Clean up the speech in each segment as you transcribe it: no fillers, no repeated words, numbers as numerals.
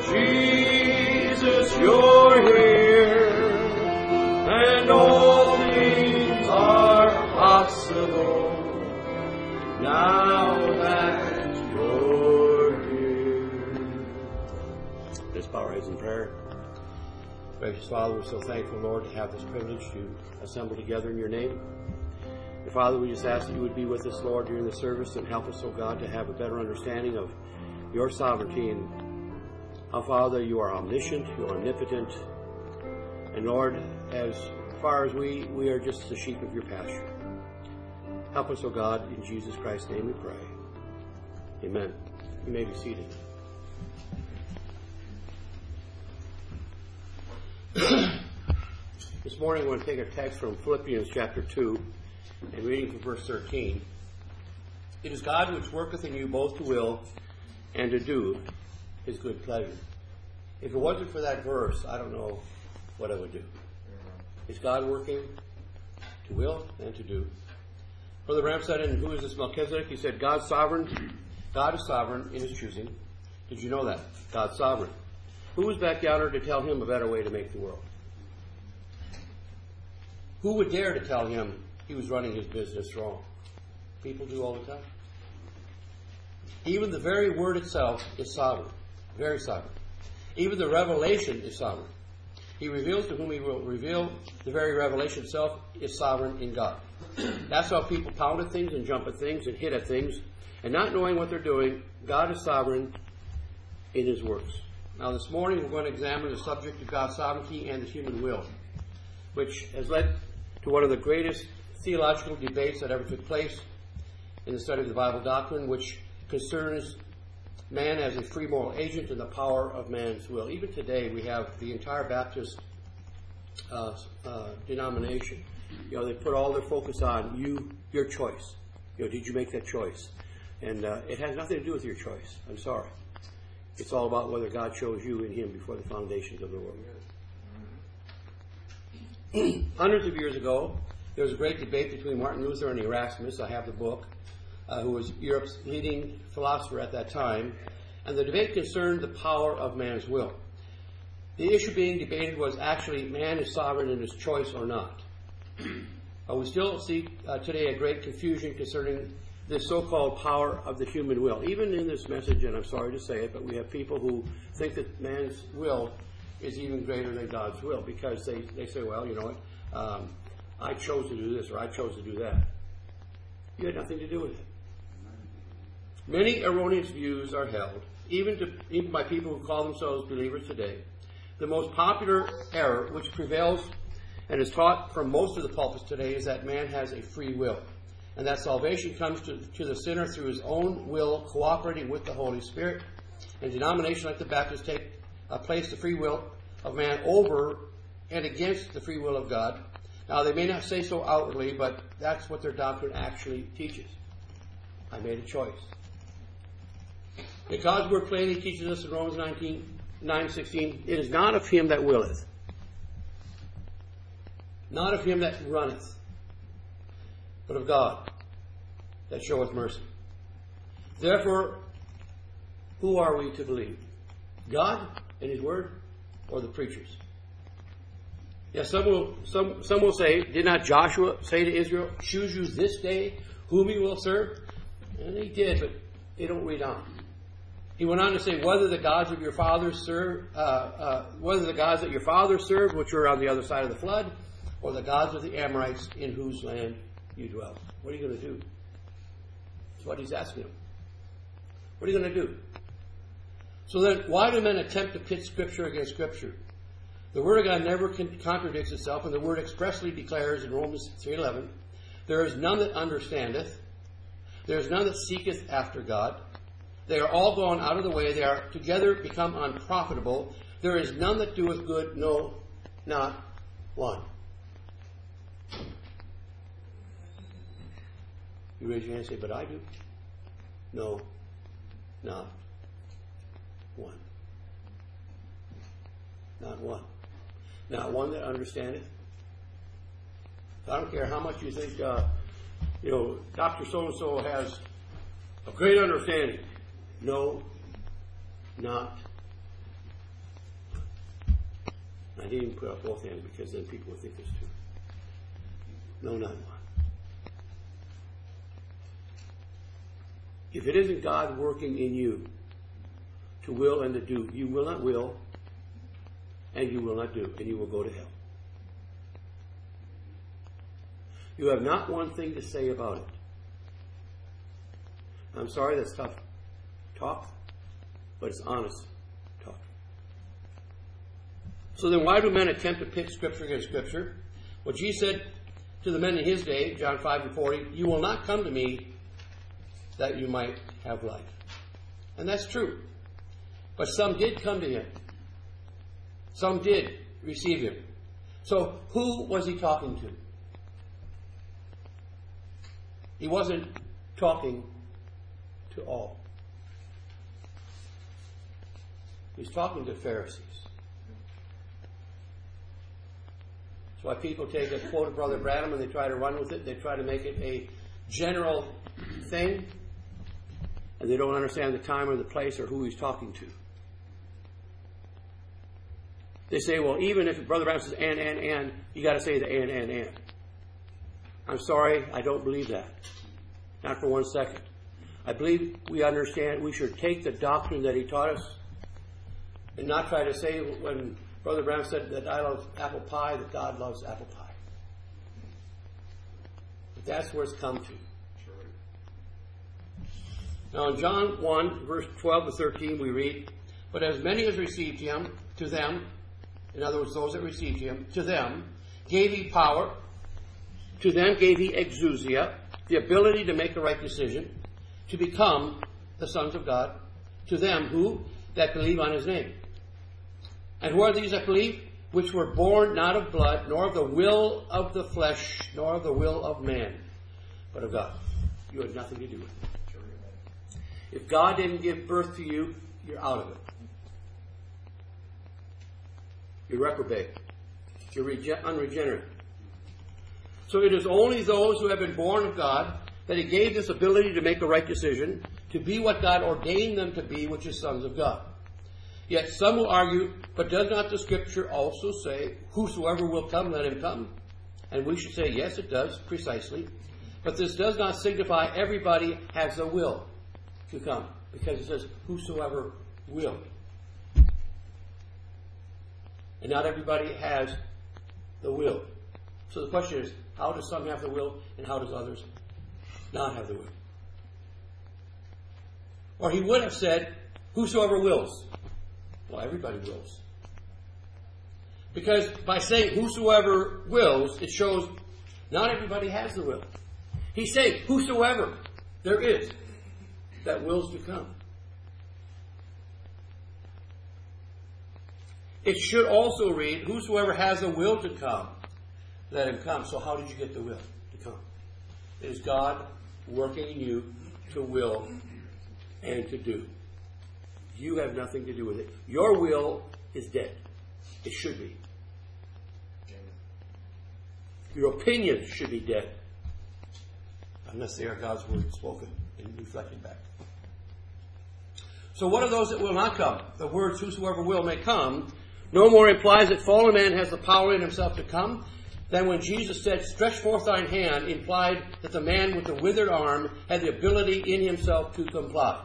Jesus, you're here, and all things are possible now that you're here. Let's bow our heads in prayer. Gracious Father, we're so thankful, Lord, to have this privilege to assemble together in your name. And Father, we just ask that you would be with us, Lord, during the service and help us, oh God, to have a better understanding of your sovereignty and how, Father, you are omniscient, you are omnipotent. And Lord, as far as we are just the sheep of your pasture. Help us, oh God, in Jesus Christ's name we pray. Amen. You may be seated. This morning we're going to take a text from Philippians chapter 2 and reading from verse 13. It is God which worketh in you both to will and to do his good pleasure. If it wasn't for that verse, I don't know what I would do. Is God working to will and to do? Brother Ram said, and who is this Melchizedek? He said, God is sovereign in his choosing. Did you know that? God's sovereign. Who was back yonder to tell him a better way to make the world? Who would dare to tell him he was running his business wrong? People do all the time. Even the very word itself is sovereign. Very sovereign. Even the revelation is sovereign. He reveals to whom he will reveal. The very revelation itself is sovereign in God. That's how people pound at things and jump at things and hit at things. And not knowing what they're doing, God is sovereign in his works. Now this morning we're going to examine the subject of God's sovereignty and the human will, which has led to one of the greatest theological debates that ever took place in the study of the Bible doctrine, which concerns man as a free moral agent and the power of man's will. Even today we have the entire Baptist denomination. They put all their focus on your choice. Did you make that choice? And it has nothing to do with your choice. I'm sorry. It's all about whether God chose you in him before the foundations of the world. Hundreds of years ago, there was a great debate between Martin Luther and Erasmus. I have the book, who was Europe's leading philosopher at that time. And the debate concerned the power of man's will. The issue being debated was actually man is sovereign in his choice or not. We still see today a great confusion concerning this so-called power of the human will. Even in this message, and I'm sorry to say it, but we have people who think that man's will is even greater than God's will because they say, well, you know what, I chose to do this or I chose to do that. You had nothing to do with it. Many erroneous views are held, even by people who call themselves believers today. The most popular error which prevails and is taught from most of the pulpits today is that man has a free will, and that salvation comes to the sinner through his own will cooperating with the Holy Spirit. And denominations like the Baptists place the free will of man over and against the free will of God. Now, they may not say so outwardly, but that's what their doctrine actually teaches. I made a choice. And God's word plainly teaches us in Romans 9:16, it is not of him that willeth, not of him that runneth, but of God that showeth mercy. Therefore, who are we to believe? God and his word, or the preachers? Yes, some will say, did not Joshua say to Israel, choose you this day whom you will serve? And he did, but they don't read on. He went on to say, whether the gods of your fathers whether the gods that your fathers served, which were on the other side of the flood, or the gods of the Amorites in whose land you dwell. What are you going to do? That's what he's asking them. What are you going to do? So then, why do men attempt to pit Scripture against Scripture? The Word of God never contradicts itself, and the Word expressly declares in Romans 3:11, there is none that understandeth, there is none that seeketh after God. They are all gone out of the way, they are together become unprofitable. There is none that doeth good, no, not one. You raise your hand and say, but I do. No, not one. Not one. Not one that understandeth. I don't care how much you think, Dr. So-and-so has a great understanding. No, not I didn't even put up both hands because then people would think there's two. No, not one. If it isn't God working in you to will and to do, you will not will and you will not do, and you will go to hell. You have not one thing to say about it. I'm sorry, that's tough talk, but it's honest talk. So then why do men attempt to pit Scripture against Scripture? Well, Jesus said to the men in his day, John 5:40, you will not come to me that you might have life. And that's true. But some did come to him. Some did receive him. So who was he talking to? He wasn't talking to all. He's talking to Pharisees. That's why people take a quote of Brother Branham and they try to run with it. They try to make it a general thing. And they don't understand the time or the place or who he's talking to. They say, well, even if Brother Branham says and, you got to say the and. I'm sorry, I don't believe that. Not for 1 second. I believe we understand we should take the doctrine that he taught us and not try to say when Brother Branham said that I love apple pie, that God loves apple pie. But that's where it's come to. Now in John 1, verse 12 to 13, we read, but as many as received him, to them, in other words, those that received him, to them gave he power, to them gave he exousia, the ability to make a right decision, to become the sons of God, to them who that believe on his name. And who are these that believe? Which were born not of blood, nor of the will of the flesh, nor of the will of man, but of God. You had nothing to do with it. If God didn't give birth to you, you're out of it. You're reprobate. You're unregenerate. So it is only those who have been born of God that he gave this ability to make a right decision, to be what God ordained them to be, which is sons of God. Yet some will argue, but does not the Scripture also say, whosoever will come, let him come? And we should say, yes, it does, precisely. But this does not signify everybody has the will to come, because it says, whosoever will. And not everybody has the will. So the question is, how does some have the will, and how does others not have the will? Or he would have said, whosoever wills. Well, everybody wills. Because by saying whosoever wills, it shows not everybody has the will. He's saying whosoever there is that wills to come. It should also read, whosoever has a will to come, let him come. So how did you get the will to come? It is God working in you to will and to do. You have nothing to do with it. Your will is dead. It should be. Your opinions should be dead. Unless they are God's word spoken and reflected back. So what are those that will not come? The words, whosoever will may come, no more implies that fallen man has the power in himself to come than when Jesus said, stretch forth thine hand, implied that the man with the withered arm had the ability in himself to comply.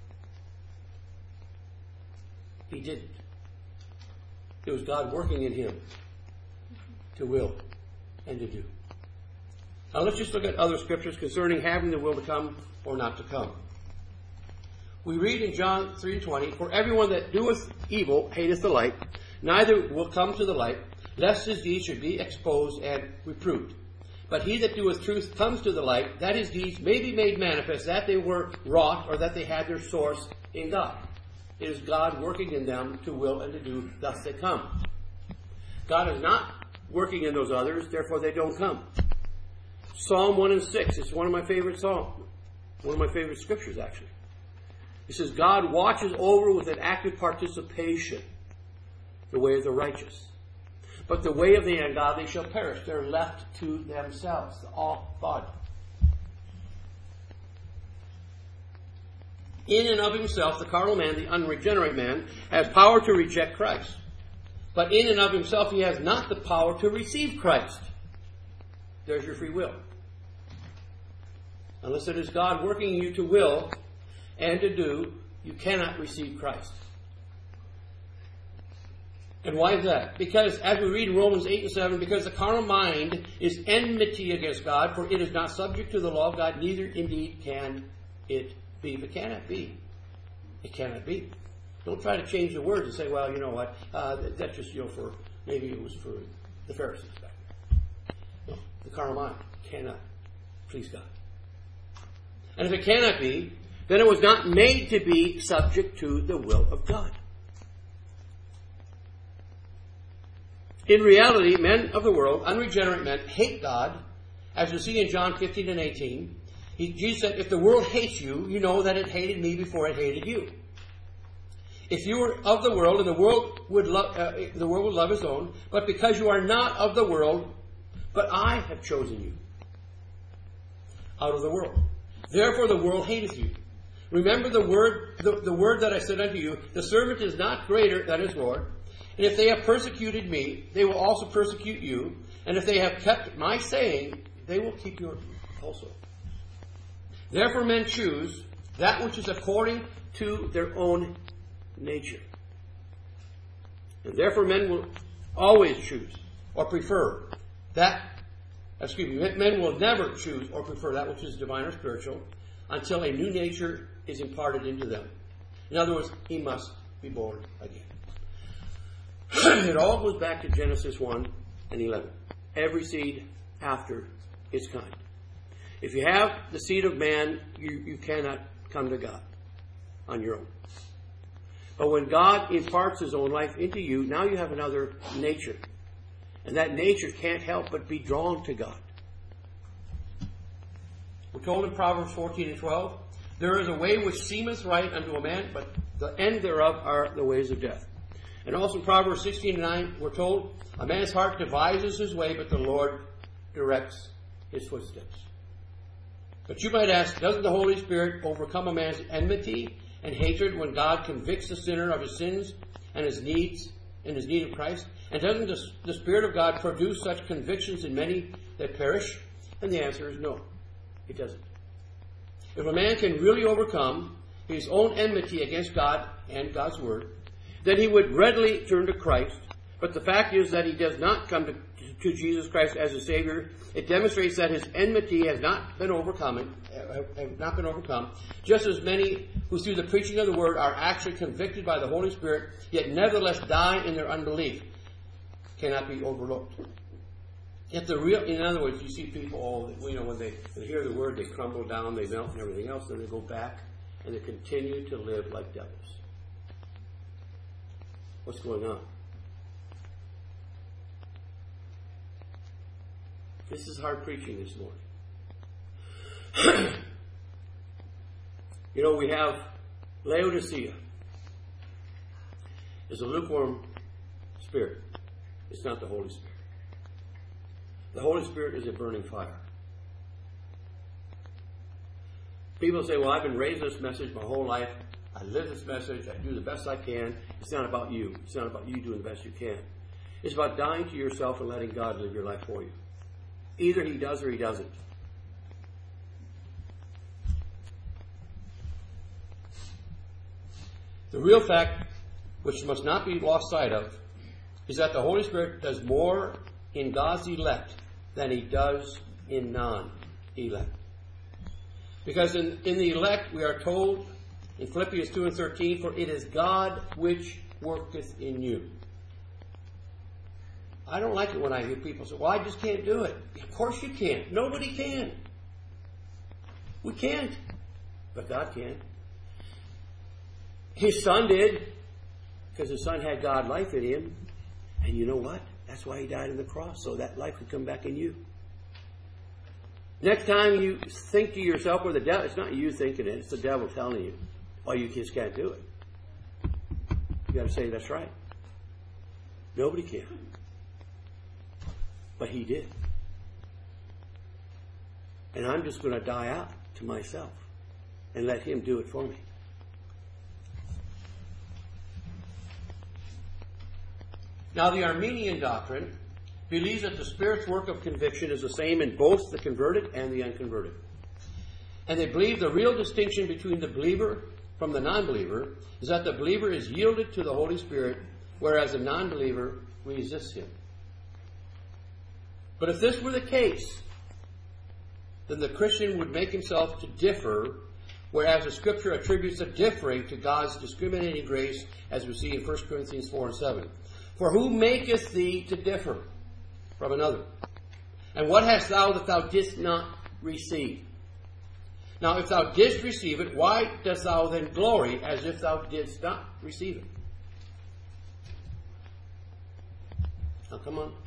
He didn't. It was God working in him to will and to do. Now let's just look at other scriptures concerning having the will to come or not to come. We read in John 3:20, for everyone that doeth evil hateth the light, neither will come to the light, lest his deeds should be exposed and reproved. But he that doeth truth comes to the light, that his deeds may be made manifest, that they were wrought, or that they had their source in God. It is God working in them to will and to do, thus they come. God is not working in those others, therefore they don't come. Psalm 1 and 6, it's one of my favorite psalms. One of my favorite scriptures, actually. It says, God watches over with an active participation the way of the righteous. But the way of the ungodly shall perish. They're left to themselves, all body. In and of himself, the carnal man, the unregenerate man, has power to reject Christ. but in and of himself he has not the power to receive Christ. There's your free will. Unless it is God working in you to will and to do, you cannot receive Christ. And why is that? Because, as we read in Romans 8 and 7, because the carnal mind is enmity against God, for it is not subject to the law of God, neither indeed can it be. If it cannot be, it cannot be. Don't try to change the words and say, well, you know what, that's just, for, maybe it was for the Pharisees back there. No, the carnal mind cannot please God. And if it cannot be, then it was not made to be subject to the will of God. In reality, men of the world, unregenerate men, hate God, as you see in John 15 and 18. Jesus said, if the world hates you, you know that it hated me before it hated you. If you were of the world, and the world would love his own, but because you are not of the world, but I have chosen you out of the world. Therefore the world hateth you. Remember the word that I said unto you, the servant is not greater than his Lord. And if they have persecuted me, they will also persecute you. And if they have kept my saying, they will keep yours also. Therefore men choose that which is according to their own nature. And therefore men will always choose or prefer men will never choose or prefer that which is divine or spiritual until a new nature is imparted into them. In other words, he must be born again. It all goes back to Genesis 1 and 11. Every seed after its kind. If you have the seed of man, you cannot come to God on your own. But when God imparts his own life into you, now you have another nature. And that nature can't help but be drawn to God. We're told in Proverbs 14 and 12, there is a way which seemeth right unto a man, but the end thereof are the ways of death. And also in Proverbs 16 and 9, we're told, a man's heart devises his way, but the Lord directs his footsteps. But you might ask, doesn't the Holy Spirit overcome a man's enmity and hatred when God convicts the sinner of his sins and his needs and his need of Christ? And doesn't the Spirit of God produce such convictions in many that perish? And the answer is no, it doesn't. If a man can really overcome his own enmity against God and God's Word, then he would readily turn to Christ. But the fact is that he does not come to Jesus Christ as a Savior. It demonstrates that his enmity has not been overcome, just as many who through the preaching of the Word are actually convicted by the Holy Spirit, yet nevertheless die in their unbelief, cannot be overlooked. Yet in other words, you see people, when they hear the Word, they crumble down, they melt and everything else, then they go back and they continue to live like devils. What's going on? This is hard preaching this morning. We have Laodicea. It's a lukewarm spirit. It's not the Holy Spirit. The Holy Spirit is a burning fire. People say, well, I've been raised this message my whole life. I live this message. I do the best I can. It's not about you. It's not about you doing the best you can. It's about dying to yourself and letting God live your life for you. Either he does or he doesn't. The real fact, which must not be lost sight of, is that the Holy Spirit does more in God's elect than he does in non-elect. Because in the elect, we are told in Philippians 2 and 13, for it is God which worketh in you. I don't like it when I hear people say, well, I just can't do it. Of course you can't. Nobody can. We can't. But God can. His Son did, because his Son had God life in him. And you know what? That's why he died on the cross, so that life could come back in you. Next time you think to yourself, or the devil, it's not you thinking it, it's the devil telling you, oh, you just can't do it. You got to say, that's right. Nobody can. But he did. And I'm just going to die out to myself and let him do it for me. Now, the Arminian doctrine believes that the Spirit's work of conviction is the same in both the converted and the unconverted. And they believe the real distinction between the believer from the non-believer is that the believer is yielded to the Holy Spirit, whereas the non-believer resists him. But if this were the case, then the Christian would make himself to differ, whereas the Scripture attributes the differing to God's discriminating grace, as we see in 1 Corinthians 4 and 7. For who maketh thee to differ from another? And what hast thou that thou didst not receive? Now, if thou didst receive it, why dost thou then glory as if thou didst not receive it? Now, come on.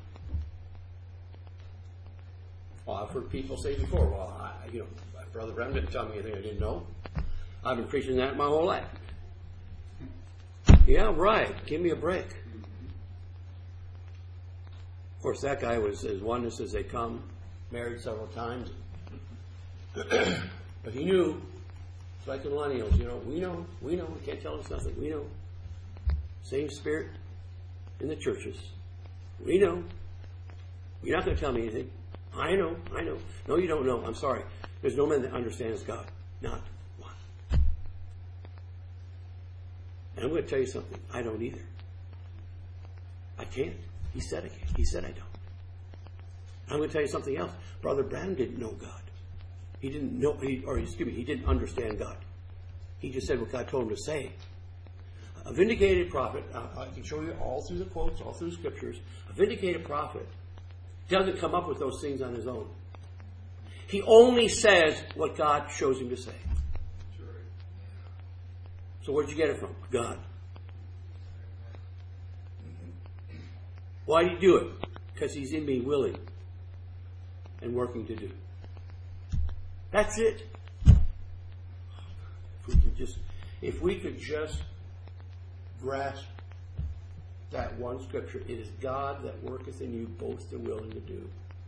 Well, I've heard people say before, Brother Branham didn't tell me anything I didn't know. I've been preaching that my whole life. Yeah, right. Give me a break. Of course, that guy was as oneness as they come, married several times. But he knew, it's like the millennials, we know, you can't tell us nothing, we know. Same spirit in the churches. We know. You're not going to tell me anything. I know. No, you don't know. I'm sorry. There's no man that understands God. Not one. And I'm going to tell you something. I don't either. I can't. He said I can't. He said I don't. I'm going to tell you something else. Brother Branham didn't know God. He didn't know, he didn't understand God. He just said what God told him to say. A vindicated prophet, I can show you all through the quotes, all through the scriptures, a vindicated prophet doesn't come up with those things on his own. He only says what God shows him to say. So where'd you get it from? God. Why do you do it? Because he's in me willing and working to do. That's it. If we could just grasp that one scripture, it is God that worketh in you both to will and to do.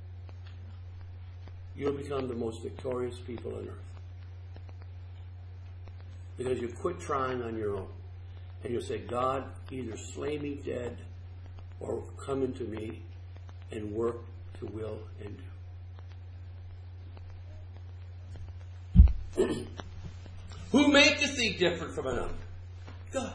You'll become the most victorious people on earth. Because you quit trying on your own. And you'll say, God, either slay me dead or come into me and work to will and do. Who maketh thee different from another? God.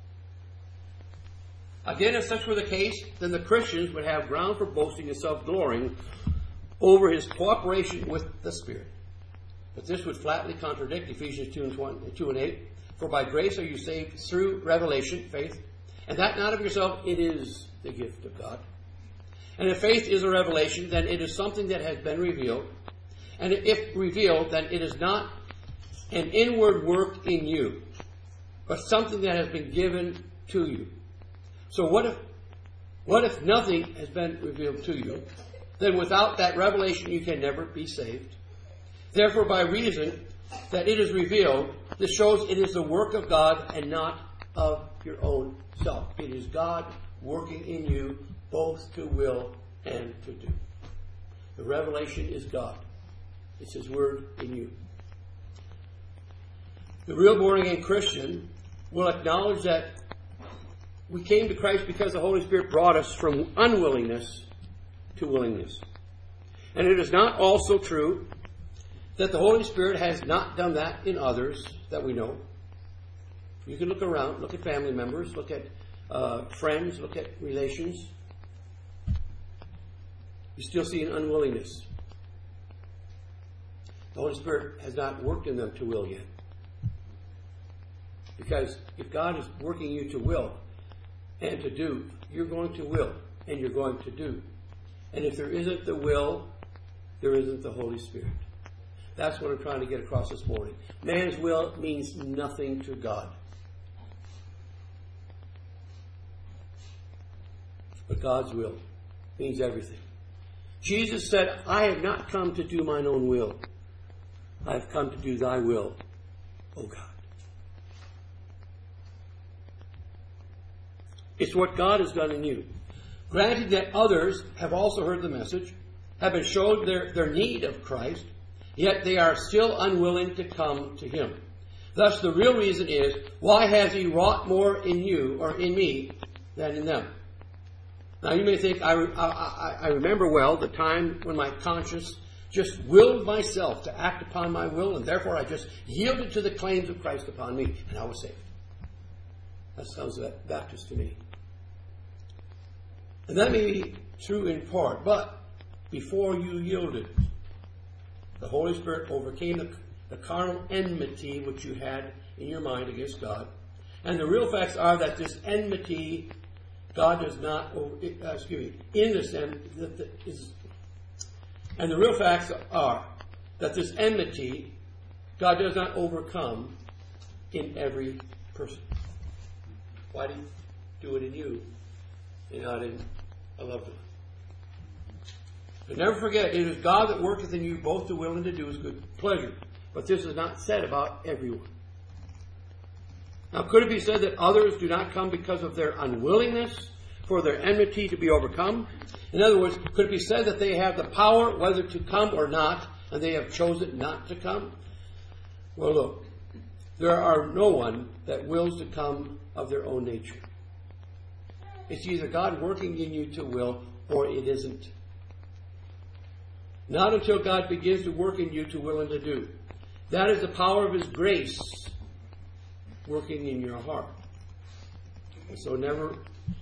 Again, if such were the case, then the Christians would have ground for boasting and self-glorying over his cooperation with the Spirit. But this would flatly contradict Ephesians 2 and 8. For by grace are you saved through revelation, faith, and that not of yourself, it is the gift of God. And if faith is a revelation, then it is something that has been revealed. And if revealed, then it is not an inward work in you, but something that has been given to you. So what if nothing has been revealed to you? Then without that revelation you can never be saved. Therefore, by reason that it is revealed, this shows it is the work of God and not of your own self. It is God working in you both to will and to do. The revelation is God. It's His Word in you. The real born-again Christian will acknowledge that we came to Christ because the Holy Spirit brought us from unwillingness to willingness. And it is not also true that the Holy Spirit has not done that in others that we know. You can look around, look at family members, look at friends, look at relations. You still see an unwillingness. The Holy Spirit has not worked in them to will yet. Because if God is working you to will and to do, you're going to will and you're going to do. And if there isn't the will, there isn't the Holy Spirit. That's what I'm trying to get across this morning. Man's will means nothing to God. But God's will means everything. Jesus said, I have not come to do mine own will. I have come to do thy will, O God. It's what God has done in you. Granted that others have also heard the message, have been showed their need of Christ, yet they are still unwilling to come to Him. Thus, the real reason is, why has He wrought more in you or in me than in them? Now you may think, I remember well the time when my conscience just willed myself to act upon my will, and therefore I just yielded to the claims of Christ upon me, and I was saved. That sounds Baptist to me. And that may be true in part, but before you yielded, the Holy Spirit overcame the carnal enmity which you had in your mind against God. And the real facts are that this enmity, God does not, in this and the real facts are that this enmity, God does not overcome in every person. Why did He do it in you and not in a loved one? But never forget, it is God that worketh in you both to will and to do His good pleasure. But this is not said about everyone. Now, could it be said that others do not come because of their unwillingness for their enmity to be overcome? In other words, could it be said that they have the power whether to come or not, and they have chosen not to come? Well, look, there are no one that wills to come of their own nature. It's either God working in you to will, or it isn't. Not until God begins to work in you to will and to do. That is the power of His grace working in your heart. And so never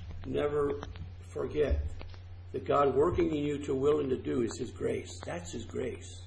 forget that God working in you to will and to do is His grace. That's His grace.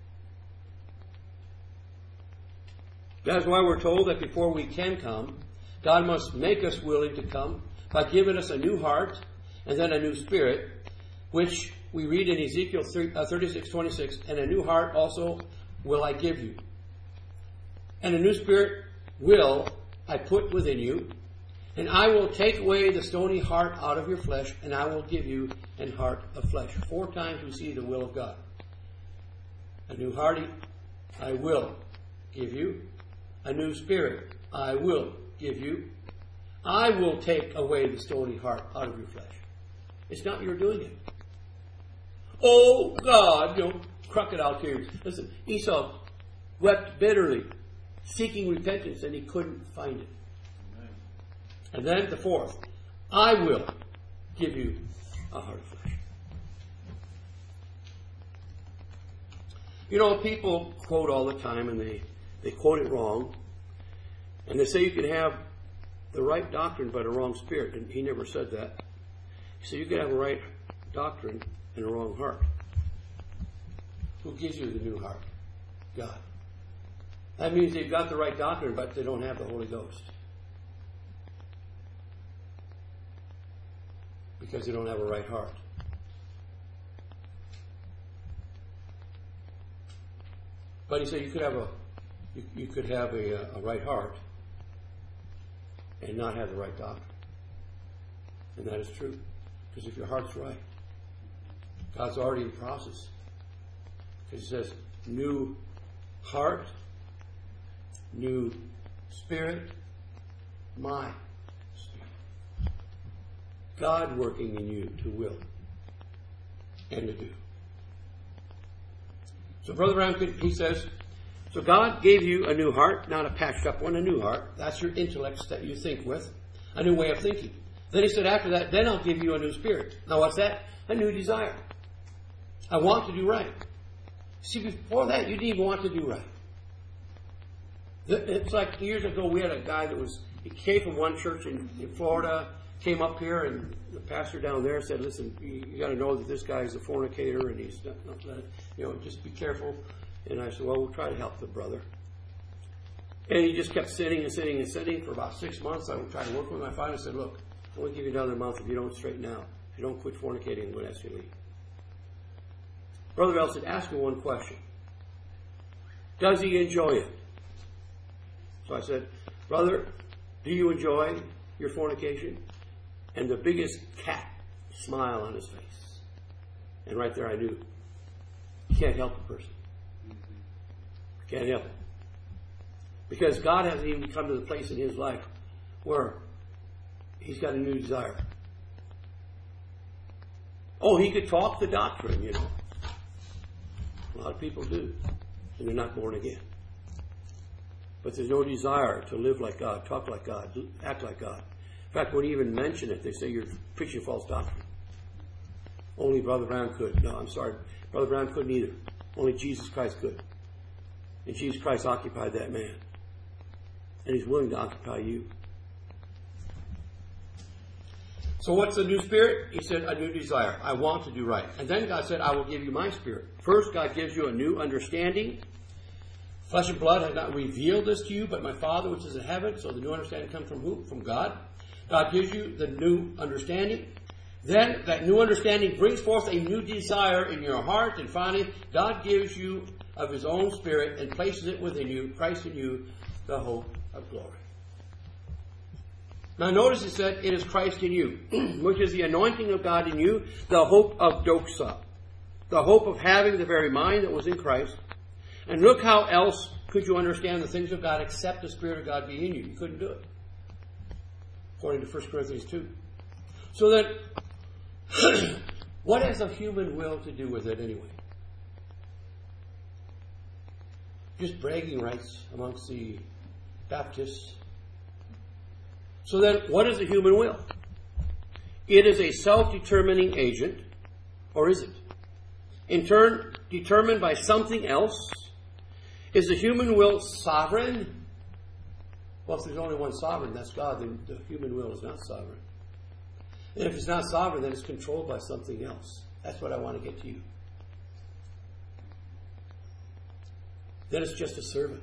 That's why we're told that before we can come, God must make us willing to come by giving us a new heart and then a new spirit, which we read in Ezekiel 36:26, and a new heart also will I give you. And a new spirit will I put within you, and I will take away the stony heart out of your flesh, and I will give you an heart of flesh. 4 times we see the will of God. A new heart I will give you. A new spirit I will give you. I will take away the stony heart out of your flesh. It's not your doing it. Oh God, crocodile tears. Listen, Esau wept bitterly, seeking repentance, and he couldn't find it. Amen. And then the 4th, I will give you a heart of flesh. People quote all the time, and they quote it wrong. And they say you can have the right doctrine but a wrong spirit. And he never said that. He said you can have a right doctrine and a wrong heart. Who gives you the new heart? God. That means they've got the right doctrine, but they don't have the Holy Ghost. Because they don't have a right heart. But he said you could have a right heart and not have the right doctrine. And that is true. Because if your heart's right, God's already in the process. Because He says, new heart, new spirit, my spirit. God working in you to will and to do. So Brother Brown, he says, so God gave you a new heart, not a patched up one, a new heart. That's your intellects that you think with, a new way of thinking. Then He said after that, then I'll give you a new spirit. Now what's that? A new desire. I want to do right. See, before that, you didn't even want to do right. It's like years ago, we had a guy he came from one church in Florida, came up here, and the pastor down there said, listen, you got to know that this guy is a fornicator, and he's not, just be careful. And I said, well, we'll try to help the brother. And he just kept sitting and sitting and sitting for about 6 months. I would try to work with him. I finally said, look, I'm going to give you another month if you don't straighten out. If you don't quit fornicating, I'm going to ask you to leave. Brother Bell said, ask me one question. Does he enjoy it? So I said, brother, do you enjoy your fornication? And the biggest cat smile on his face. And right there I knew, you can't help a person. Can't help it. Because God hasn't even come to the place in his life where he's got a new desire. Oh, he could talk the doctrine, A lot of people do. And they're not born again. But there's no desire to live like God, talk like God, act like God. In fact, when you even mention it, they say you're preaching false doctrine. Only Brother Brown could. No, I'm sorry. Brother Brown couldn't either. Only Jesus Christ could. And Jesus Christ occupied that man. And He's willing to occupy you. So what's the new spirit? He said, a new desire. I want to do right. And then God said, I will give you my spirit. First, God gives you a new understanding. Flesh and blood has not revealed this to you, but my Father which is in heaven. So the new understanding comes from who? From God. God gives you the new understanding. Then that new understanding brings forth a new desire in your heart. And finally, God gives you of His own Spirit and places it within you, Christ in you, the hope of glory. Now notice it said, it is Christ in you, which is the anointing of God in you, the hope of doxa, the hope of having the very mind that was in Christ. And look how else could you understand the things of God except the Spirit of God be in you. You couldn't do it, according to 1 Corinthians 2. So then, what has a human will to do with it anyway? Just bragging rights amongst the Baptists. So then, what is the human will? It is a self-determining agent, or is it? In turn, determined by something else. Is the human will sovereign? Well, if there's only one sovereign, that's God, then the human will is not sovereign. And if it's not sovereign, then it's controlled by something else. That's what I want to get to you. Then it's just a servant.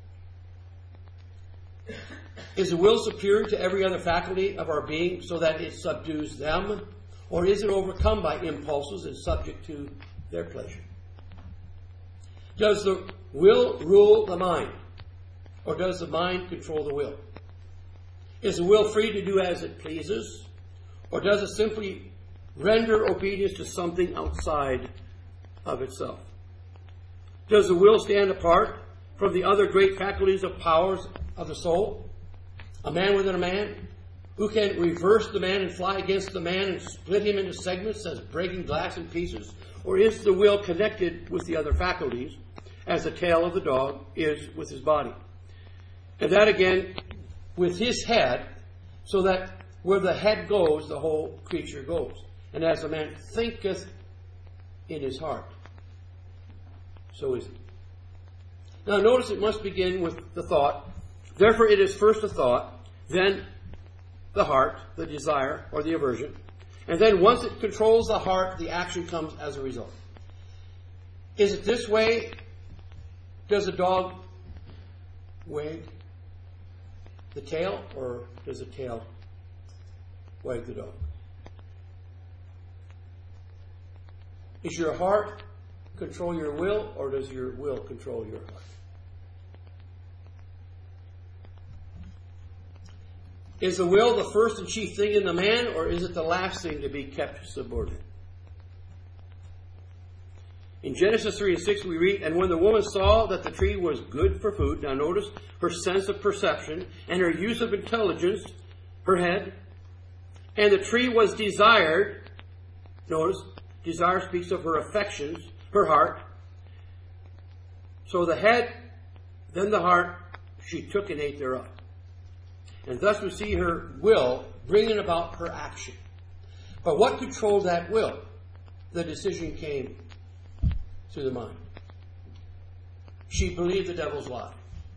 Is the will superior to every other faculty of our being so that it subdues them? Or is it overcome by impulses and subject to their pleasure? Does the will rule the mind? Or does the mind control the will? Is the will free to do as it pleases? Or does it simply render obedience to something outside of itself? Does the will stand apart from the other great faculties of powers of the soul? A man within a man who can reverse the man and fly against the man and split him into segments as breaking glass in pieces? Or is the will connected with the other faculties as the tail of the dog is with his body? And that again with his head, so that where the head goes, the whole creature goes. And as a man thinketh in his heart, so is it. Now notice it must begin with the thought. Therefore it is first a thought, then the heart, the desire, or the aversion. And then once it controls the heart, the action comes as a result. Is it this way? Does a dog wag the tail, or does the tail wag the dog? Does your heart control your will, or does your will control your heart? Is the will the first and chief thing in the man, or is it the last thing to be kept subordinate? In Genesis 3:6 we read, and when the woman saw that the tree was good for food, now notice her sense of perception and her use of intelligence, her head, and the tree was desired, notice, desire speaks of her affections, her heart. So the head, then the heart, she took and ate thereof. And thus we see her will bringing about her action. But what controlled that will? The decision came through the mind. She believed the devil's lie.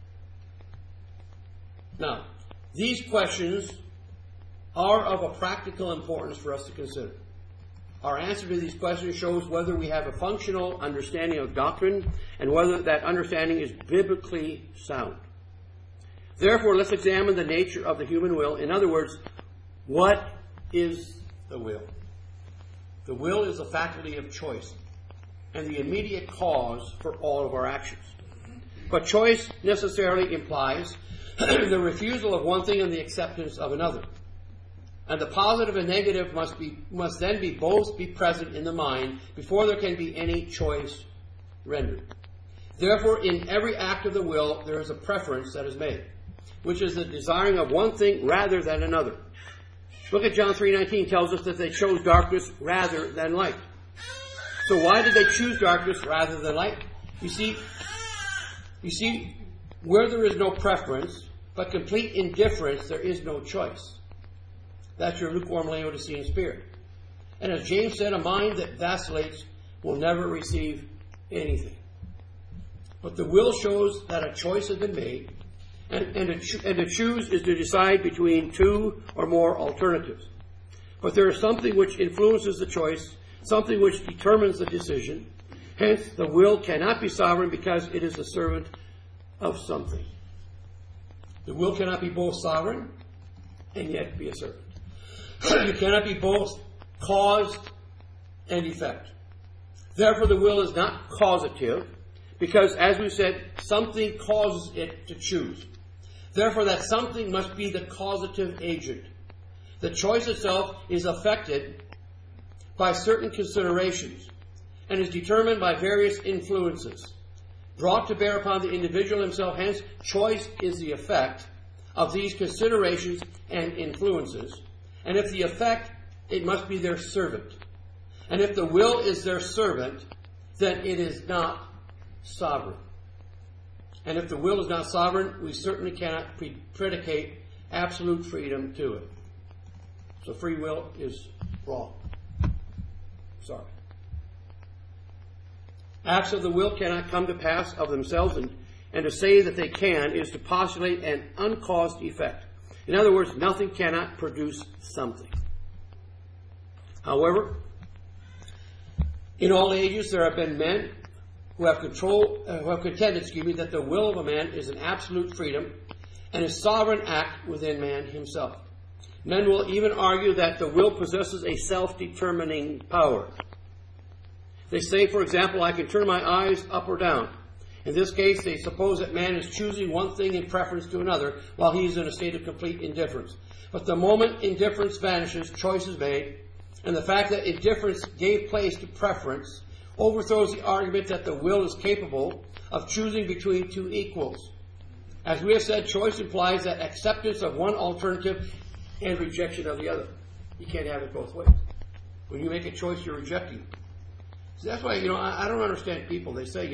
Now, these questions are of a practical importance for us to consider. Our answer to these questions shows whether we have a functional understanding of doctrine and whether that understanding is biblically sound. Therefore, let's examine the nature of the human will. In other words, what is the will? The will is a faculty of choice and the immediate cause for all of our actions. But choice necessarily implies the refusal of one thing and the acceptance of another. And the positive and negative must then be both be present in the mind before there can be any choice rendered. Therefore, in every act of the will, there is a preference that is made, which is the desiring of one thing rather than another. Look at John 3:19 tells us that they chose darkness rather than light. So why did they choose darkness rather than light? You see, where there is no preference, but complete indifference, there is no choice. That's your lukewarm Laodicean spirit. And as James said, a mind that vacillates will never receive anything. But the will shows that a choice has been made, and to choose is to decide between two or more alternatives. But there is something which influences the choice, something which determines the decision. Hence, the will cannot be sovereign because it is the servant of something. The will cannot be both sovereign and yet be a servant. You cannot be both cause and effect. Therefore, the will is not causative because, as we said, something causes it to choose. Therefore, that something must be the causative agent. The choice itself is affected by certain considerations and is determined by various influences brought to bear upon the individual himself. Hence, choice is the effect of these considerations and influences. And if the effect, it must be their servant. And if the will is their servant, then it is not sovereign. And if the will is not sovereign, we certainly cannot predicate absolute freedom to it. So free will is wrong. Sorry. Acts of the will cannot come to pass of themselves, and to say that they can is to postulate an uncaused effect. In other words, nothing cannot produce something. However, in all ages there have been men who have contended, that the will of a man is an absolute freedom and a sovereign act within man himself. Men will even argue that the will possesses a self-determining power. They say, for example, I can turn my eyes up or down. In this case, they suppose that man is choosing one thing in preference to another while he is in a state of complete indifference. But the moment indifference vanishes, choice is made, and the fact that indifference gave place to preference overthrows the argument that the will is capable of choosing between two equals. As we have said, choice implies that acceptance of one alternative and rejection of the other. You can't have it both ways. When you make a choice, you're rejecting. So that's why, I don't understand people. They say,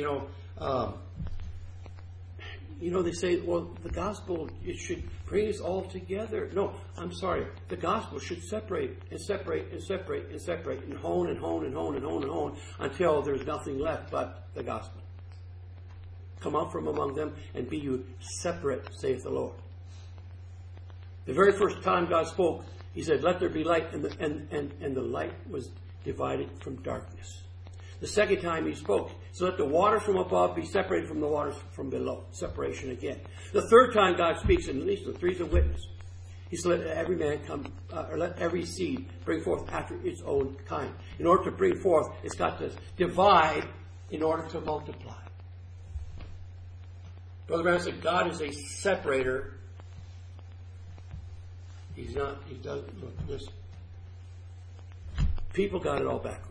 they say, well, the gospel, it should bring us all together. No, I'm sorry. The gospel should separate and separate and separate and separate and hone and hone and hone and hone and hone until there's nothing left but the gospel. Come out from among them and be you separate, saith the Lord. The very first time God spoke, He said, let there be light, and the light was divided from darkness. The second time He spoke, so let the waters from above be separated from the waters from below. Separation again. The third time God speaks, and at least the three's a witness. He said, let every man come, or let every seed bring forth after its own kind. In order to bring forth, it's got to divide in order to multiply. Brother Branham said, God is a separator. He doesn't, look, listen. People got it all backwards.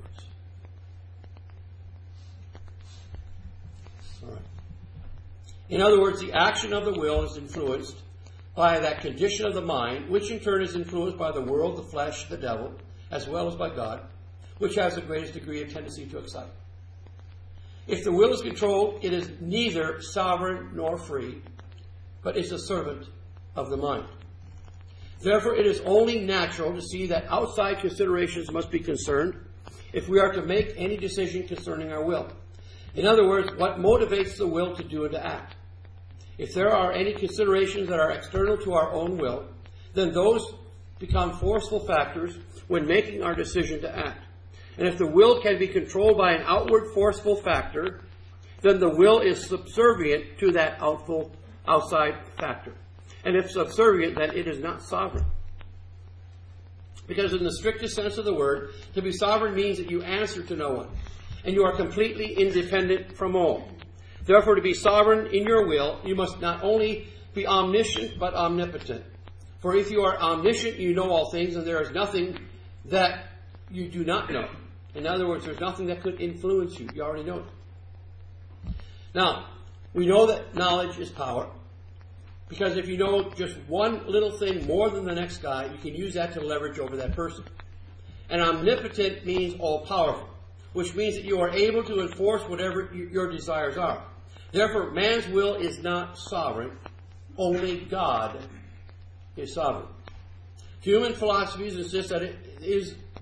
All right. In other words, the action of the will is influenced by that condition of the mind, which in turn is influenced by the world, the flesh, the devil, as well as by God, which has the greatest degree of tendency to excite. If the will is controlled, it is neither sovereign nor free, but is a servant of the mind. Therefore, it is only natural to see that outside considerations must be concerned if we are to make any decision concerning our will. In other words, what motivates the will to do and to act. If there are any considerations that are external to our own will, then those become forceful factors when making our decision to act. And if the will can be controlled by an outward forceful factor, then the will is subservient to that outside factor. And if subservient, then it is not sovereign. Because in the strictest sense of the word, to be sovereign means that you answer to no one, and you are completely independent from all. Therefore, to be sovereign in your will, you must not only be omniscient, but omnipotent. For if you are omniscient, you know all things, and there is nothing that you do not know. In other words, there's nothing that could influence you. You already know it. Now, we know that knowledge is power. Because if you know just one little thing more than the next guy, you can use that to leverage over that person. And omnipotent means all-powerful, which means that you are able to enforce whatever your desires are. Therefore, man's will is not sovereign. Only God is sovereign. Human philosophies insist that it is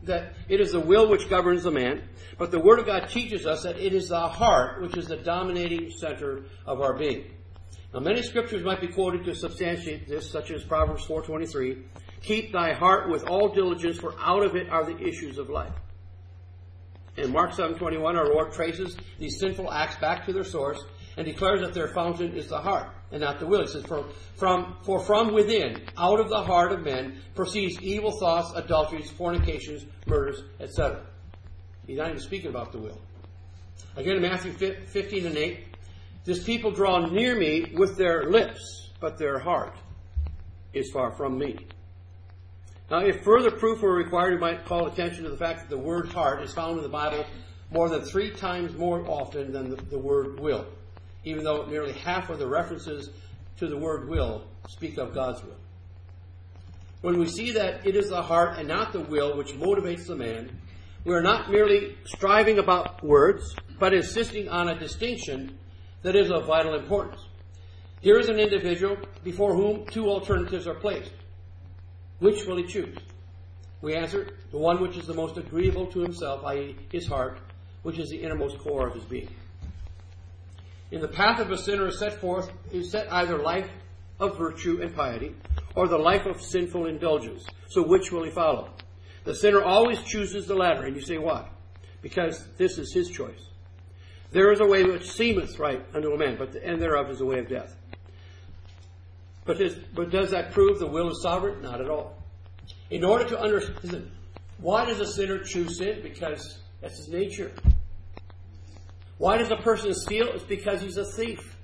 that it is the will which governs the man, but the Word of God teaches us that it is the heart which is the dominating center of our being. Now, many scriptures might be quoted to substantiate this, such as Proverbs 4:23. Keep thy heart with all diligence, for out of it are the issues of life. In Mark 7:21, our Lord traces these sinful acts back to their source and declares that their fountain is the heart and not the will. He says, for from within, out of the heart of men, proceeds evil thoughts, adulteries, fornications, murders, etc. He's not even speaking about the will. Again, in Matthew 15:8, this people draw near me with their lips, but their heart is far from me. Now, if further proof were required, we might call attention to the fact that the word heart is found in the Bible more than 3 times more often than the word will, even though nearly half of the references to the word will speak of God's will. When we see that it is the heart and not the will which motivates the man, we are not merely striving about words, but insisting on a distinction that is of vital importance. Here is an individual before whom 2 alternatives are placed. Which will he choose? We answer, the one which is the most agreeable to himself, i.e. his heart, which is the innermost core of his being. In the path of a sinner is set either life of virtue and piety, or the life of sinful indulgence. So which will he follow? The sinner always chooses the latter, and you say why? Because this is his choice. There is a way which seemeth right unto a man, but the end thereof is the way of death. But does that prove the will is sovereign? Not at all. In order to understand, why does a sinner choose sin? Because that's his nature. Why does a person steal? It's because he's a thief.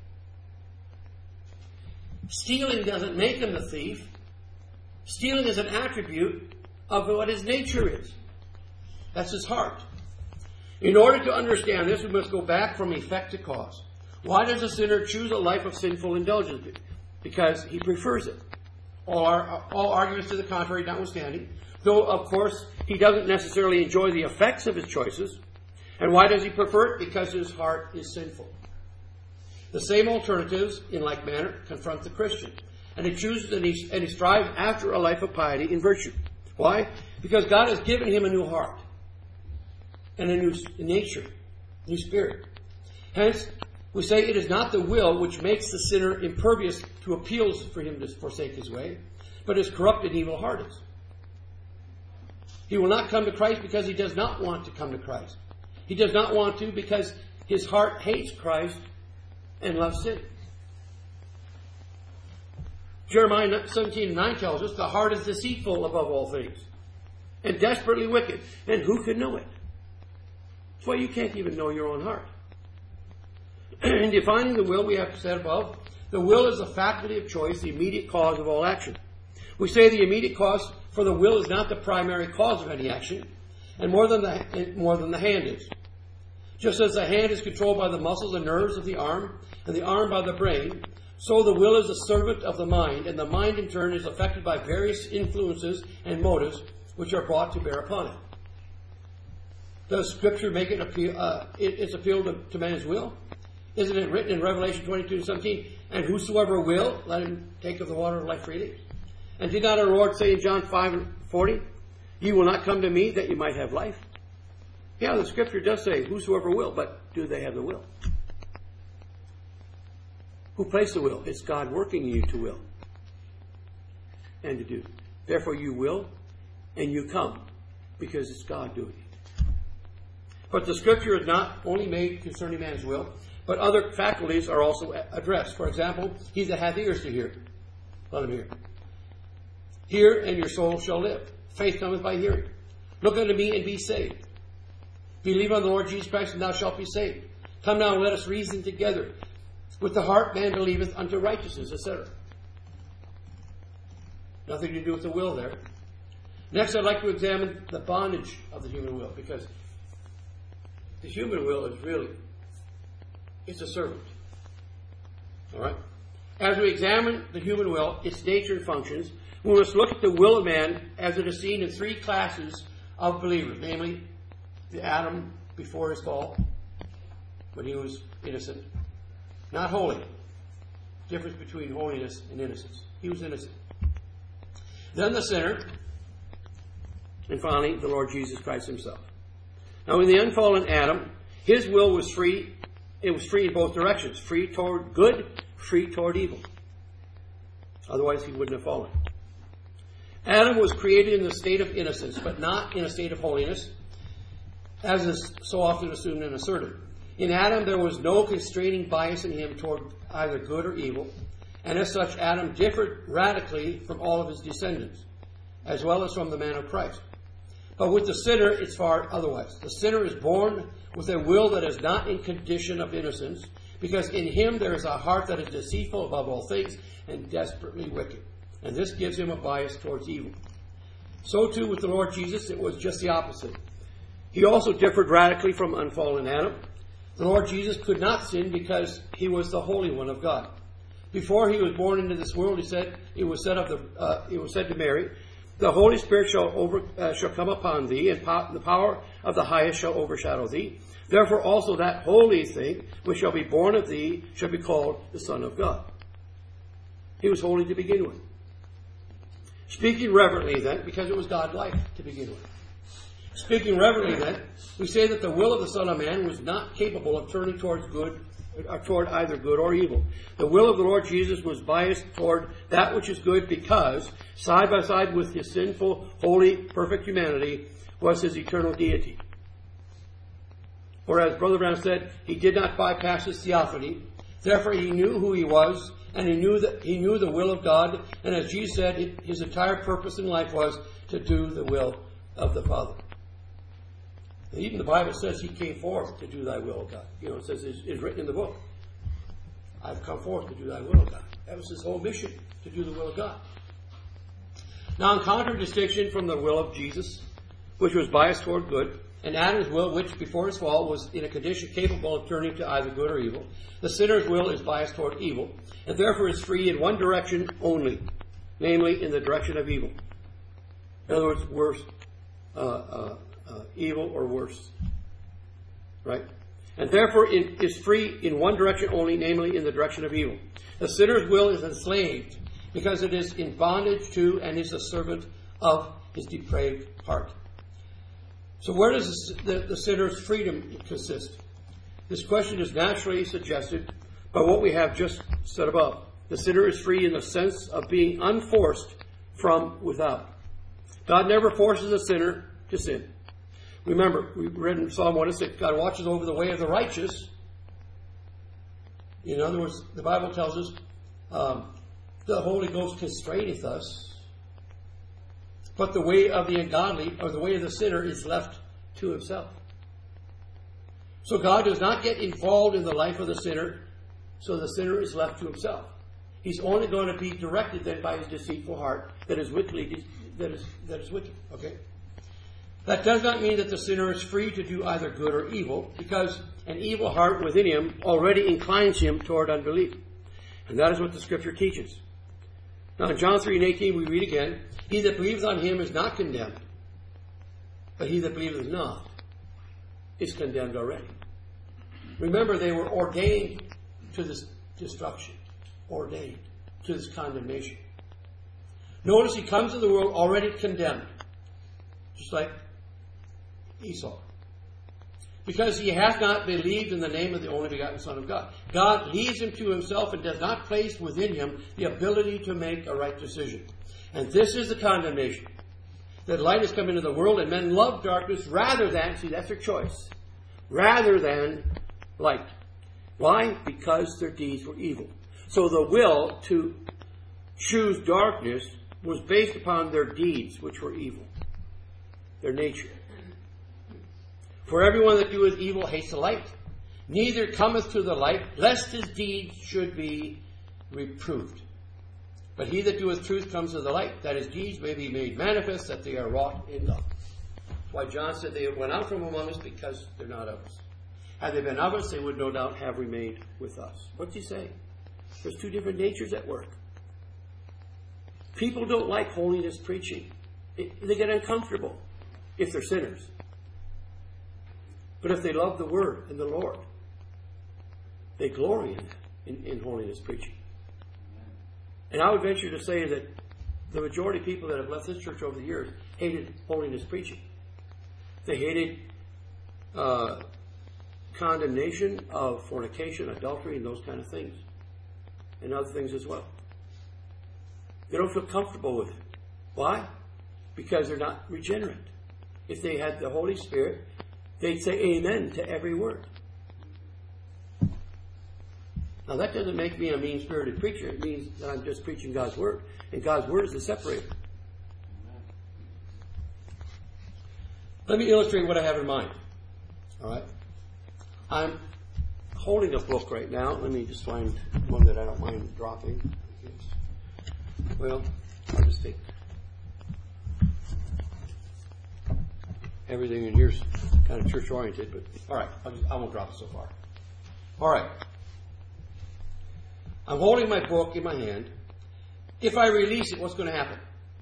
Stealing doesn't make him a thief. Stealing is an attribute of what his nature is. That's his heart. In order to understand this, we must go back from effect to cause. Why does a sinner choose a life of sinful indulgence? Because he prefers it. All arguments to the contrary notwithstanding. Though, of course, he doesn't necessarily enjoy the effects of his choices. And why does he prefer it? Because his heart is sinful. The same alternatives, in like manner, confront the Christian. And he chooses and he strives after a life of piety and virtue. Why? Because God has given him a new heart. And a new nature. New spirit. Hence, we say it is not the will which makes the sinner impervious to appeals for him to forsake his way, but his corrupt and evil heart is. He will not come to Christ because he does not want to come to Christ. He does not want to because his heart hates Christ and loves sin. Jeremiah 17:9 tells us the heart is deceitful above all things and desperately wicked. And who can know it? That's why you can't even know your own heart. In defining the will, we have said above, the will is the faculty of choice, the immediate cause of all action. We say the immediate cause for the will is not the primary cause of any action, and more than the hand is. Just as the hand is controlled by the muscles and nerves of the arm, and the arm by the brain, so the will is a servant of the mind, and the mind in turn is affected by various influences and motives which are brought to bear upon it. Does Scripture make it its appeal to man's will? Isn't it written in Revelation 22:17, and whosoever will, let him take of the water of life freely? And did not our Lord say in John 5:40, you will not come to me that you might have life? Yeah, the Scripture does say whosoever will, but do they have the will? Who placed the will? It's God working in you to will and to do. Therefore you will and you come because it's God doing it. But the Scripture is not only made concerning man's will, but other faculties are also addressed. For example, he that hath ears to hear, let him hear. Hear, and your soul shall live. Faith cometh by hearing. Look unto me and be saved. Believe on the Lord Jesus Christ, and thou shalt be saved. Come now and let us reason together. With the heart man believeth unto righteousness, etc. Nothing to do with the will there. Next, I'd like to examine the bondage of the human will, because the human will is really, it's a servant. All right? As we examine the human will, its nature and functions, we must look at the will of man as it is seen in 3 classes of believers, namely the Adam before his fall, when he was innocent, not holy. Difference between holiness and innocence. He was innocent. Then the sinner, and finally, the Lord Jesus Christ himself. Now, in the unfallen Adam, his will was free. It was free in both directions. Free toward good, free toward evil. Otherwise, he wouldn't have fallen. Adam was created in the state of innocence, but not in a state of holiness, as is so often assumed and asserted. In Adam, there was no constraining bias in him toward either good or evil, and as such, Adam differed radically from all of his descendants, as well as from the man of Christ. But with the sinner, it's far otherwise. The sinner is born with a will that is not in condition of innocence, because in him there is a heart that is deceitful above all things and desperately wicked. And this gives him a bias towards evil. So too with the Lord Jesus, it was just the opposite. He also differed radically from unfallen Adam. The Lord Jesus could not sin because he was the Holy One of God. Before he was born into this world, it was said to Mary, "The Holy Spirit shall come upon thee, and the power of the highest shall overshadow thee. Therefore also that holy thing which shall be born of thee shall be called the Son of God." He was holy to begin with. Speaking reverently then, because it was God-like to begin with. Speaking reverently then, we say that the will of the Son of Man was not capable of turning toward either good or evil. The will of the Lord Jesus was biased toward that which is good because, side by side with his sinful, holy, perfect humanity, was his eternal deity. For as Brother Branham said, he did not bypass his theophany. Therefore he knew who he was, and he knew the will of God. And as Jesus said, his entire purpose in life was to do the will of the Father. And even the Bible says he came forth to do thy will, of God. It says it's written in the book. I've come forth to do thy will, of God. That was his whole mission, to do the will of God. Now, in contradistinction from the will of Jesus, which was biased toward good, and Adam's will, which before his fall was in a condition capable of turning to either good or evil, the sinner's will is biased toward evil, and therefore is free in one direction only, namely in the direction of evil. In other words, worse, evil or worse. Right? And therefore it is free in one direction only, namely in the direction of evil. The sinner's will is enslaved because it is in bondage to and is a servant of his depraved heart. So where does the sinner's freedom consist? This question is naturally suggested by what we have just said above. The sinner is free in the sense of being unforced from without. God never forces a sinner to sin. Remember, we read in Psalm 106, God watches over the way of the righteous. In other words, the Bible tells us, the Holy Ghost constraineth us, but the way of the ungodly, or the way of the sinner, is left to himself. So God does not get involved in the life of the sinner, so the sinner is left to himself. He's only going to be directed then by his deceitful heart that is wicked. Okay? That does not mean that the sinner is free to do either good or evil, because an evil heart within him already inclines him toward unbelief. And that is what the Scripture teaches. Now in John 3:18 we read again, "He that believes on him is not condemned, but he that believeth not is condemned already." Remember, they were ordained to this destruction, ordained to this condemnation. Notice he comes to the world already condemned, just like Esau, because he hath not believed in the name of the only begotten Son of God. God leaves him to himself and does not place within him the ability to make a right decision. And this is the condemnation. That light has come into the world and men love darkness rather than, see, that's their choice, rather than light. Why? Because their deeds were evil. So the will to choose darkness was based upon their deeds, which were evil. Their nature. For everyone that doeth evil hates the light, neither cometh to the light, lest his deeds should be reproved. But he that doeth truth comes to the light, that his deeds may be made manifest, that they are wrought in God. That's why John said they went out from among us, because they're not of us. Had they been of us, they would no doubt have remained with us. What's he saying? There's two different natures at work. People don't like holiness preaching. They get uncomfortable if they're sinners. But if they love the Word and the Lord, they glory in holiness preaching. And I would venture to say that the majority of people that have left this church over the years hated holiness preaching. They hated condemnation of fornication, adultery, and those kind of things. And other things as well. They don't feel comfortable with it. Why? Because they're not regenerate. If they had the Holy Spirit, they'd say amen to every word. Now that doesn't make me a mean-spirited preacher. It means that I'm just preaching God's Word. And God's Word is the separator. Let me illustrate what I have in mind. All right? I'm holding a book right now. Let me just find one that I don't mind dropping. Well, I'll just take everything in here's kind of church-oriented, but all right, I won't drop it so far. All right. I'm holding my book in my hand. If I release it, what's going to happen?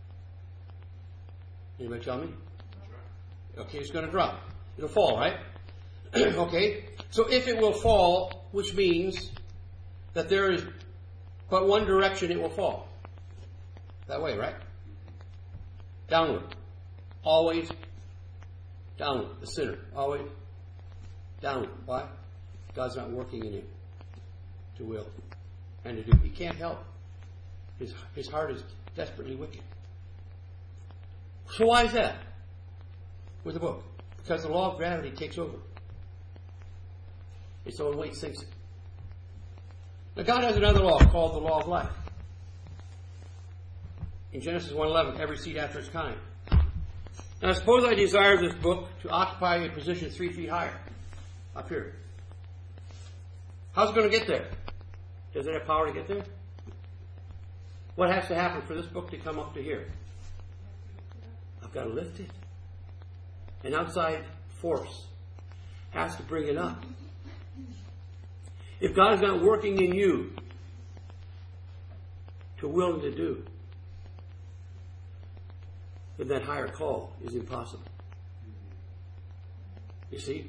Anybody tell me? Okay, it's going to drop. It'll fall, right? Okay. So if it will fall, which means that there is but one direction it will fall. That way, right? Downward. Always downward. The sinner. Always downward. Why? God's not working in him to will and to do. He can't help. His heart is desperately wicked. So why is that? With the book. Because the law of gravity takes over. Its own weight sinks it. Now God has another law called the law of life. In Genesis 1:11, every seed after its kind. Now suppose I desire this book to occupy a position 3 feet higher. Up here. How's it going to get there? Does it have power to get there? What has to happen for this book to come up to here? I've got to lift it. An outside force has to bring it up. If God is not working in you to will and to do, then that higher call is impossible. You see?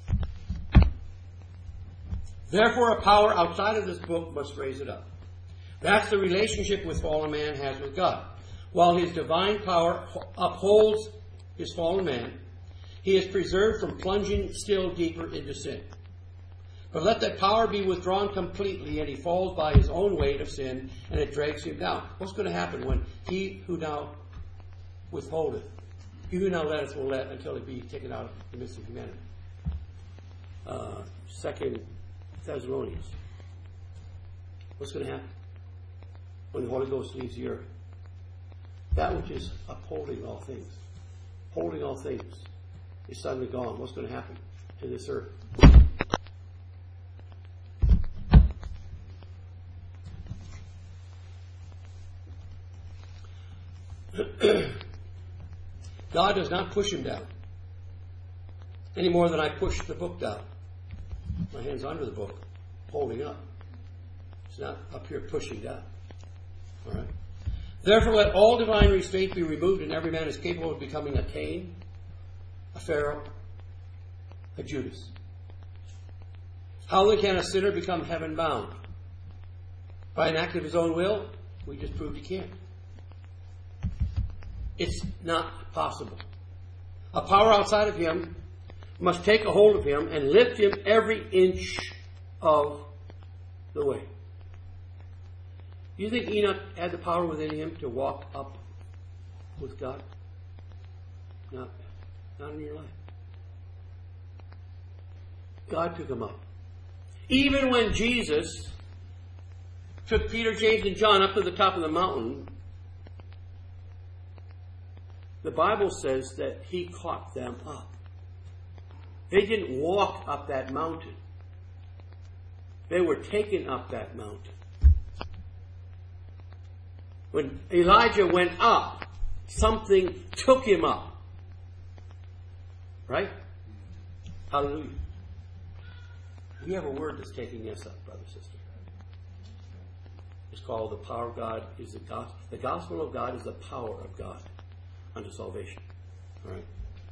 Therefore, a power outside of this book must raise it up. That's the relationship with fallen man has with God. While his divine power upholds his fallen man, he is preserved from plunging still deeper into sin. But let that power be withdrawn completely, and he falls by his own weight of sin, and it drags him down. What's going to happen when he who now withholdeth, he who now letteth will let until it be taken out of the midst of humanity? 2 Thessalonians. What's going to happen when the Holy Ghost leaves the earth? That which is upholding all things, holding all things, is suddenly gone. What's going to happen to this earth? God does not push him down any more than I push the book down. My hand's under the book, holding up. It's not up here pushing down. All right. Therefore, let all divine restraint be removed, and every man is capable of becoming a Cain, a Pharaoh, a Judas. How then can a sinner become heaven bound? By an act of his own will? We just proved he can't. It's not possible. A power outside of him must take a hold of him and lift him every inch of the way. Do you think Enoch had the power within him to walk up with God? Not in your life. God took him up. Even when Jesus took Peter, James, and John up to the top of the mountain, the Bible says that he caught them up. They didn't walk up that mountain. They were taken up that mountain. When Elijah went up, something took him up. Right? Hallelujah. We have a word that's taking us up, brother, sister. It's called the power of God is the gospel. The gospel of God is the power of God unto salvation. All right?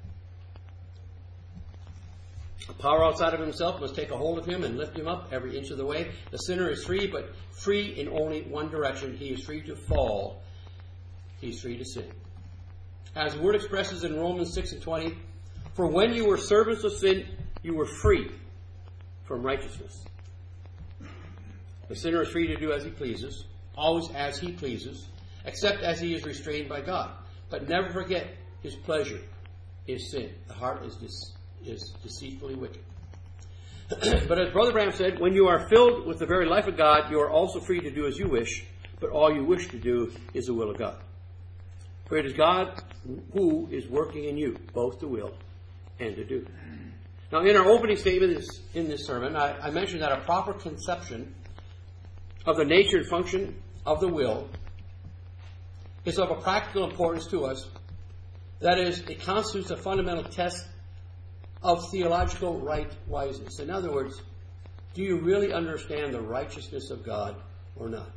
A power outside of himself must take a hold of him and lift him up every inch of the way. The sinner is free, but free in only one direction. He is free to fall. He is free to sin. as the word expresses in Romans 6:20, for when you were servants of sin, you were free from righteousness. The sinner is free to do as he pleases, always as he pleases, except as he is restrained by God. But never forget, his pleasure is sin. The heart is deceitfully wicked. But as Brother Branham said, when you are filled with the very life of God, you are also free to do as you wish, but all you wish to do is the will of God. For it is God who is working in you, both to will and to do. Now, in our opening statement in this sermon, I mentioned that a proper conception of the nature and function of the will is of a practical importance to us. That is, it constitutes a fundamental test of theological right wiseness. In other words, do you really understand the righteousness of God or not?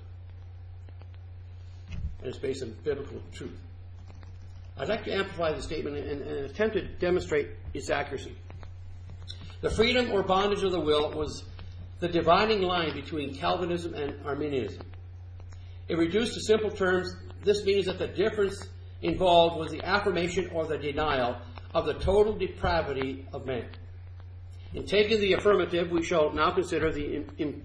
And it's based on biblical truth. I'd like to amplify the statement and attempt to demonstrate its accuracy. The freedom or bondage of the will was the dividing line between Calvinism and Arminianism. It reduced to simple terms, this means that the difference involved was the affirmation or the denial of the total depravity of man. In taking the affirmative, we shall now consider the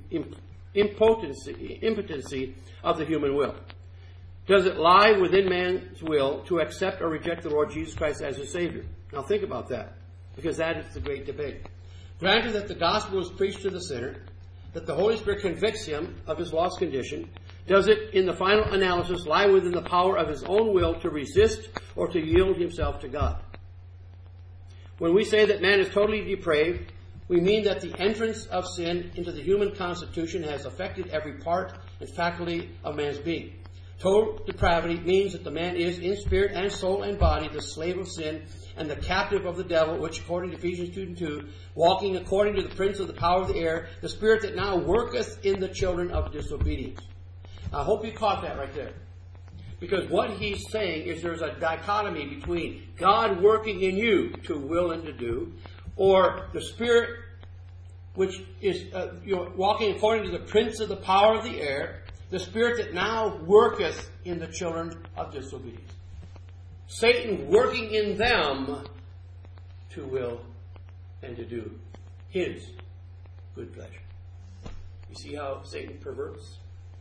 impotency of the human will. Does it lie within man's will to accept or reject the Lord Jesus Christ as his Savior? Now think about that, because that is the great debate. Granted that the gospel is preached to the sinner, that the Holy Spirit convicts him of his lost condition, does it, in the final analysis, lie within the power of his own will to resist or to yield himself to God? When we say that man is totally depraved, we mean that the entrance of sin into the human constitution has affected every part and faculty of man's being. Total depravity means that the man is, in spirit and soul and body, the slave of sin and the captive of the devil, which, according to Ephesians 2:2, walking according to the prince of the power of the air, the spirit that now worketh in the children of disobedience. I hope you caught that right there. Because what he's saying is there's a dichotomy between God working in you to will and to do, or the Spirit which is walking according to the prince of the power of the air, the Spirit that now worketh in the children of disobedience. Satan working in them to will and to do his good pleasure. You see how Satan perverts?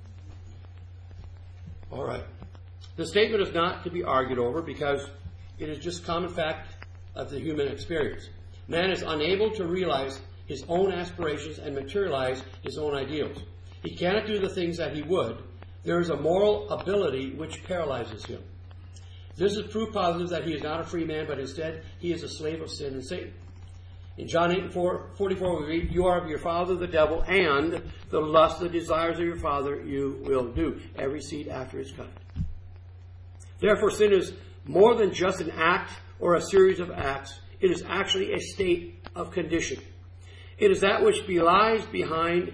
All right. The statement is not to be argued over because it is just common fact of the human experience. Man is unable to realize his own aspirations and materialize his own ideals. He cannot do the things that he would. There is a moral ability which paralyzes him. This is proof positive that he is not a free man, but instead he is a slave of sin and Satan. In John 8:44 we read, you are of your father the devil, and the lust, the desires of your father you will do. Every seed after his kind. Therefore, sin is more than just an act or a series of acts. It is actually a state of condition. It is that which lies behind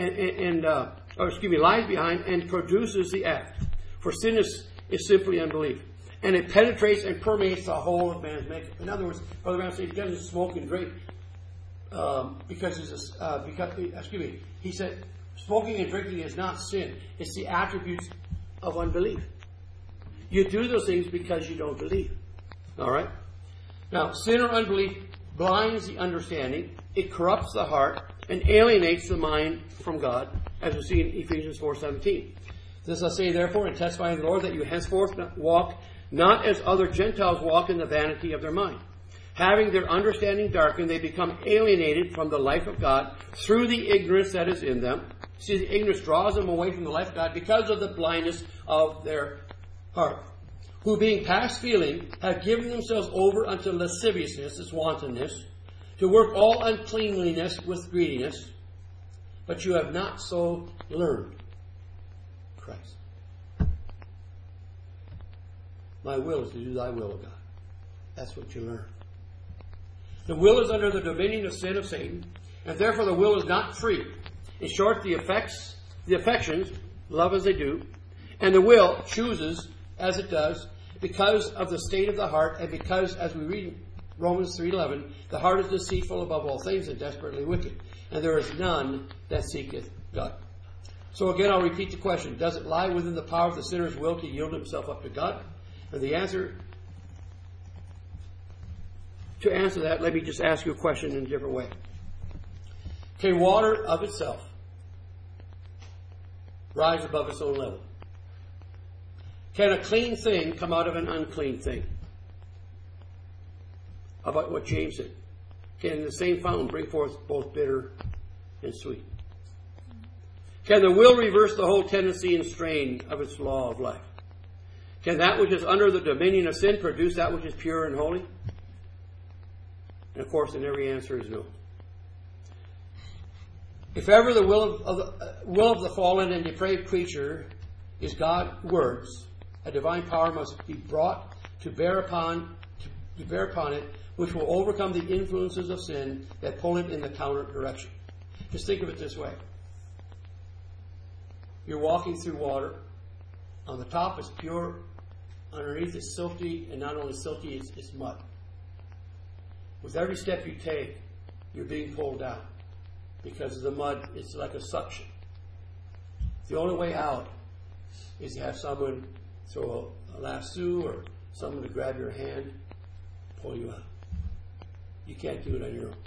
and produces the act. For sin is simply unbelief, and it penetrates and permeates the whole of man's makeup. In other words, Brother Branham said he doesn't smoke and drink he said smoking and drinking is not sin. It's the attributes of unbelief. You do those things because you don't believe. All right? Now, sin or unbelief blinds the understanding, it corrupts the heart, and alienates the mind from God, as we see in Ephesians 4:17. This I say, therefore, and testify in the Lord, that you henceforth walk not as other Gentiles walk in the vanity of their mind. Having their understanding darkened, they become alienated from the life of God through the ignorance that is in them. See, the ignorance draws them away from the life of God because of the blindness of their heart. Who, being past feeling, have given themselves over unto lasciviousness, this wantonness, to work all uncleanliness with greediness. But you have not so learned Christ. My will is to do thy will, O God. That's what you learn. The will is under the dominion of sin of Satan, and therefore the will is not free. In short, the affections love as they do, and the will chooses as it does because of the state of the heart, and because, as we read in Romans 3:11, the heart is deceitful above all things and desperately wicked, and there is none that seeketh God. So again, I'll repeat the question. Does it lie within the power of the sinner's will to yield himself up to God? And the answer to answer that, let me just ask you a question in a different way. Can water of itself rise above its own level? Can a clean thing come out of an unclean thing? How about what James said? Can the same fountain bring forth both bitter and sweet? Can the will reverse the whole tendency and strain of its law of life? Can that which is under the dominion of sin produce that which is pure and holy? And of course, then every answer is no. If ever the will of the fallen and depraved creature is God's words, a divine power must be brought to bear upon it, which will overcome the influences of sin that pull it in the counter direction. Just think of it this way. You're walking through water. On the top is pure. Underneath is silty, and not only silty, it's mud. With every step you take, you're being pulled down. Because of the mud, it's like a suction. The only way out is to have someone throw a lasso or someone to grab your hand, pull you out. You can't do it on your own.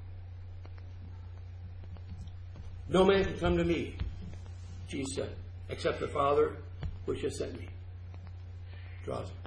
No man can come to me, Jesus said, except the Father which has sent me. Draws him.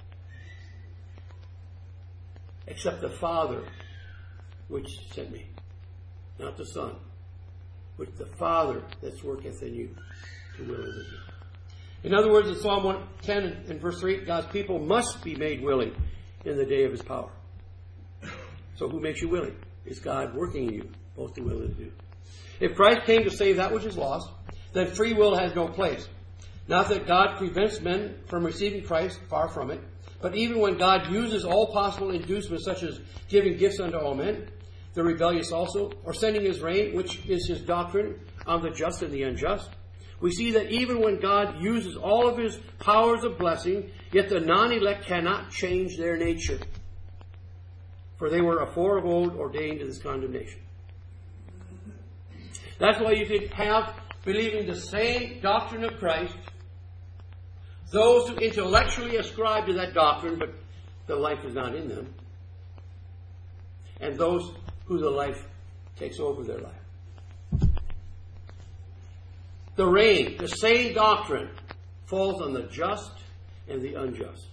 Except the Father which sent me. Not the Son, but the Father that worketh in you to will and to do. In other words, in Psalm 110 and verse 3, God's people must be made willing in the day of his power. So who makes you willing? Is God working in you, both to will and to do. If Christ came to save that which is lost, then free will has no place. Not that God prevents men from receiving Christ, far from it, but even when God uses all possible inducements, such as giving gifts unto all men, the rebellious also, or sending his rain, which is his doctrine, on the just and the unjust, we see that even when God uses all of his powers of blessing, yet the non-elect cannot change their nature. For they were afore of old ordained to this condemnation. That's why you could have, believing the same doctrine of Christ, those who intellectually ascribe to that doctrine, but the life is not in them, and those who the life takes over their life. The rain, the same doctrine, falls on the just and the unjust.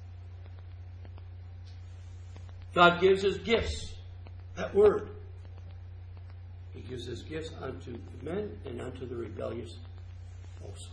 God gives his gifts, that word. He gives his gifts unto men and unto the rebellious also.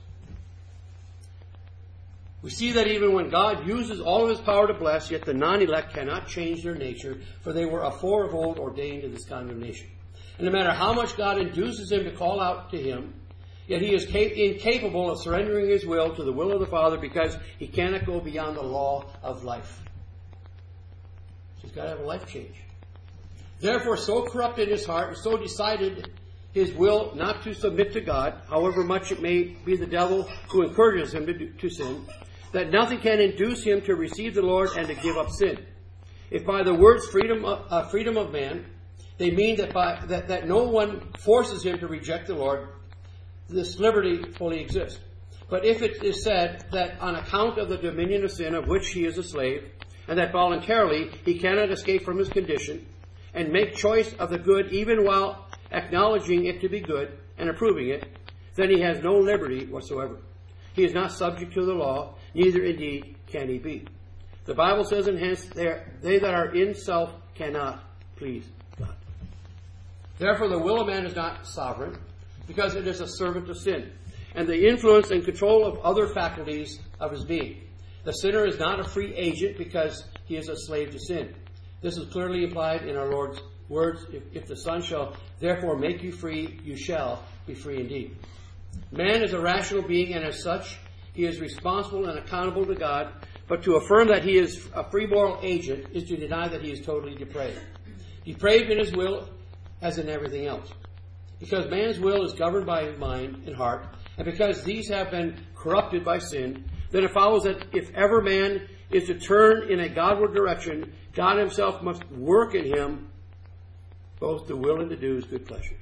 We see that even when God uses all of his power to bless, yet the non-elect cannot change their nature, for they were afore of old ordained to this condemnation. And no matter how much God induces him to call out to him, yet he is incapable of surrendering his will to the will of the Father, because he cannot go beyond the law of life. So he's got to have a life change. Therefore, so corrupted his heart, and so decided his will not to submit to God, however much it may be the devil who encourages him to sin, that nothing can induce him to receive the Lord and to give up sin. If by the words freedom of man, they mean that no one forces him to reject the Lord, this liberty fully exists. But if it is said that on account of the dominion of sin of which he is a slave, and that voluntarily he cannot escape from his condition, and make choice of the good even while acknowledging it to be good and approving it, then he has no liberty whatsoever. He is not subject to the law, neither indeed can he be. The Bible says, and hence they that are in self cannot please God. Therefore the will of man is not sovereign, because it is a servant of sin, and the influence and control of other faculties of his being. The sinner is not a free agent, because he is a slave to sin. This is clearly implied in our Lord's words, if the Son shall therefore make you free, you shall be free indeed. Man is a rational being, and as such, he is responsible and accountable to God, but to affirm that he is a free moral agent is to deny that he is totally depraved. Depraved in his will as in everything else. Because man's will is governed by his mind and heart, and because these have been corrupted by sin, then it follows that if ever man is to turn in a Godward direction, God himself must work in him both to will and to do his good pleasure.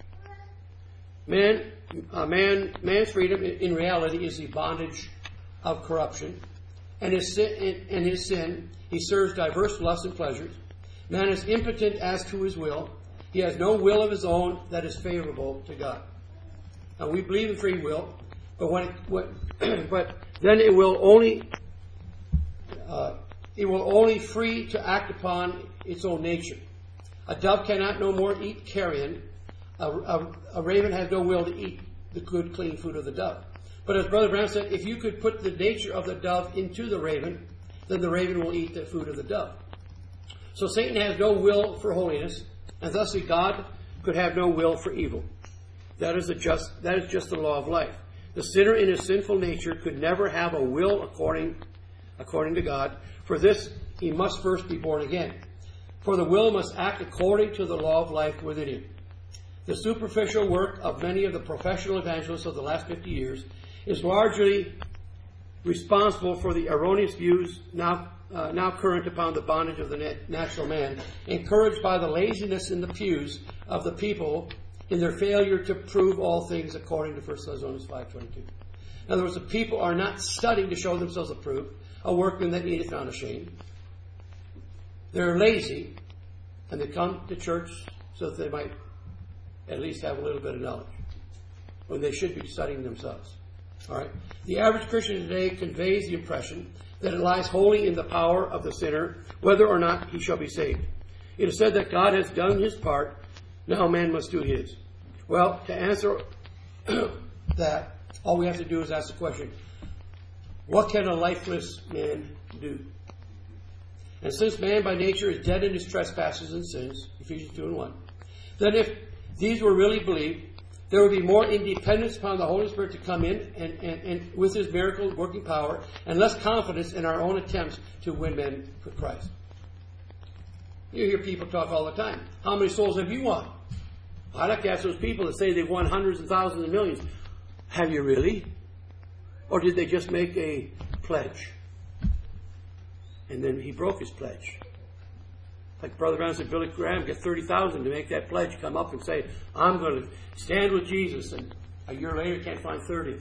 Man's freedom in reality is the bondage of corruption, and his sin, he serves diverse lusts and pleasures. Man is impotent as to his will. He has no will of his own that is favorable to God. Now we believe in free will, but but then it will only free to act upon its own nature. A dove cannot no more eat carrion. A raven has no will to eat the good, clean food of the dove. But as Brother Brown said, if you could put the nature of the dove into the raven, then the raven will eat the food of the dove. So Satan has no will for holiness, and thusly God could have no will for evil. That is just the law of life. The sinner in his sinful nature could never have a will according to God. For this, he must first be born again. For the will must act according to the law of life within him. The superficial work of many of the professional evangelists of the last 50 years is largely responsible for the erroneous views now current upon the bondage of the natural man, encouraged by the laziness in the pews of the people in their failure to prove all things according to 1 Thessalonians 5:22. In other words, the people are not studying to show themselves approved, a workman that needeth not ashamed. They're lazy, and they come to church so that they might at least have a little bit of knowledge, when they should be studying themselves. All right. The average Christian today conveys the impression that it lies wholly in the power of the sinner, whether or not he shall be saved. It is said that God has done his part, now man must do his. Well, to answer that, all we have to do is ask the question, what can a lifeless man do? And since man by nature is dead in his trespasses and sins, Ephesians 2:1, then if these were really believed, there would be more independence upon the Holy Spirit to come in and with his miracle working power, and less confidence in our own attempts to win men for Christ. You hear people talk all the time. How many souls have you won? I'd like to ask those people that say they've won hundreds and thousands and millions. Have you really? Or did they just make a pledge? And then he broke his pledge. Like Brother Brown said, Billy Graham get 30,000 to make that pledge, come up and say, I'm going to stand with Jesus, and a year later can't find 30.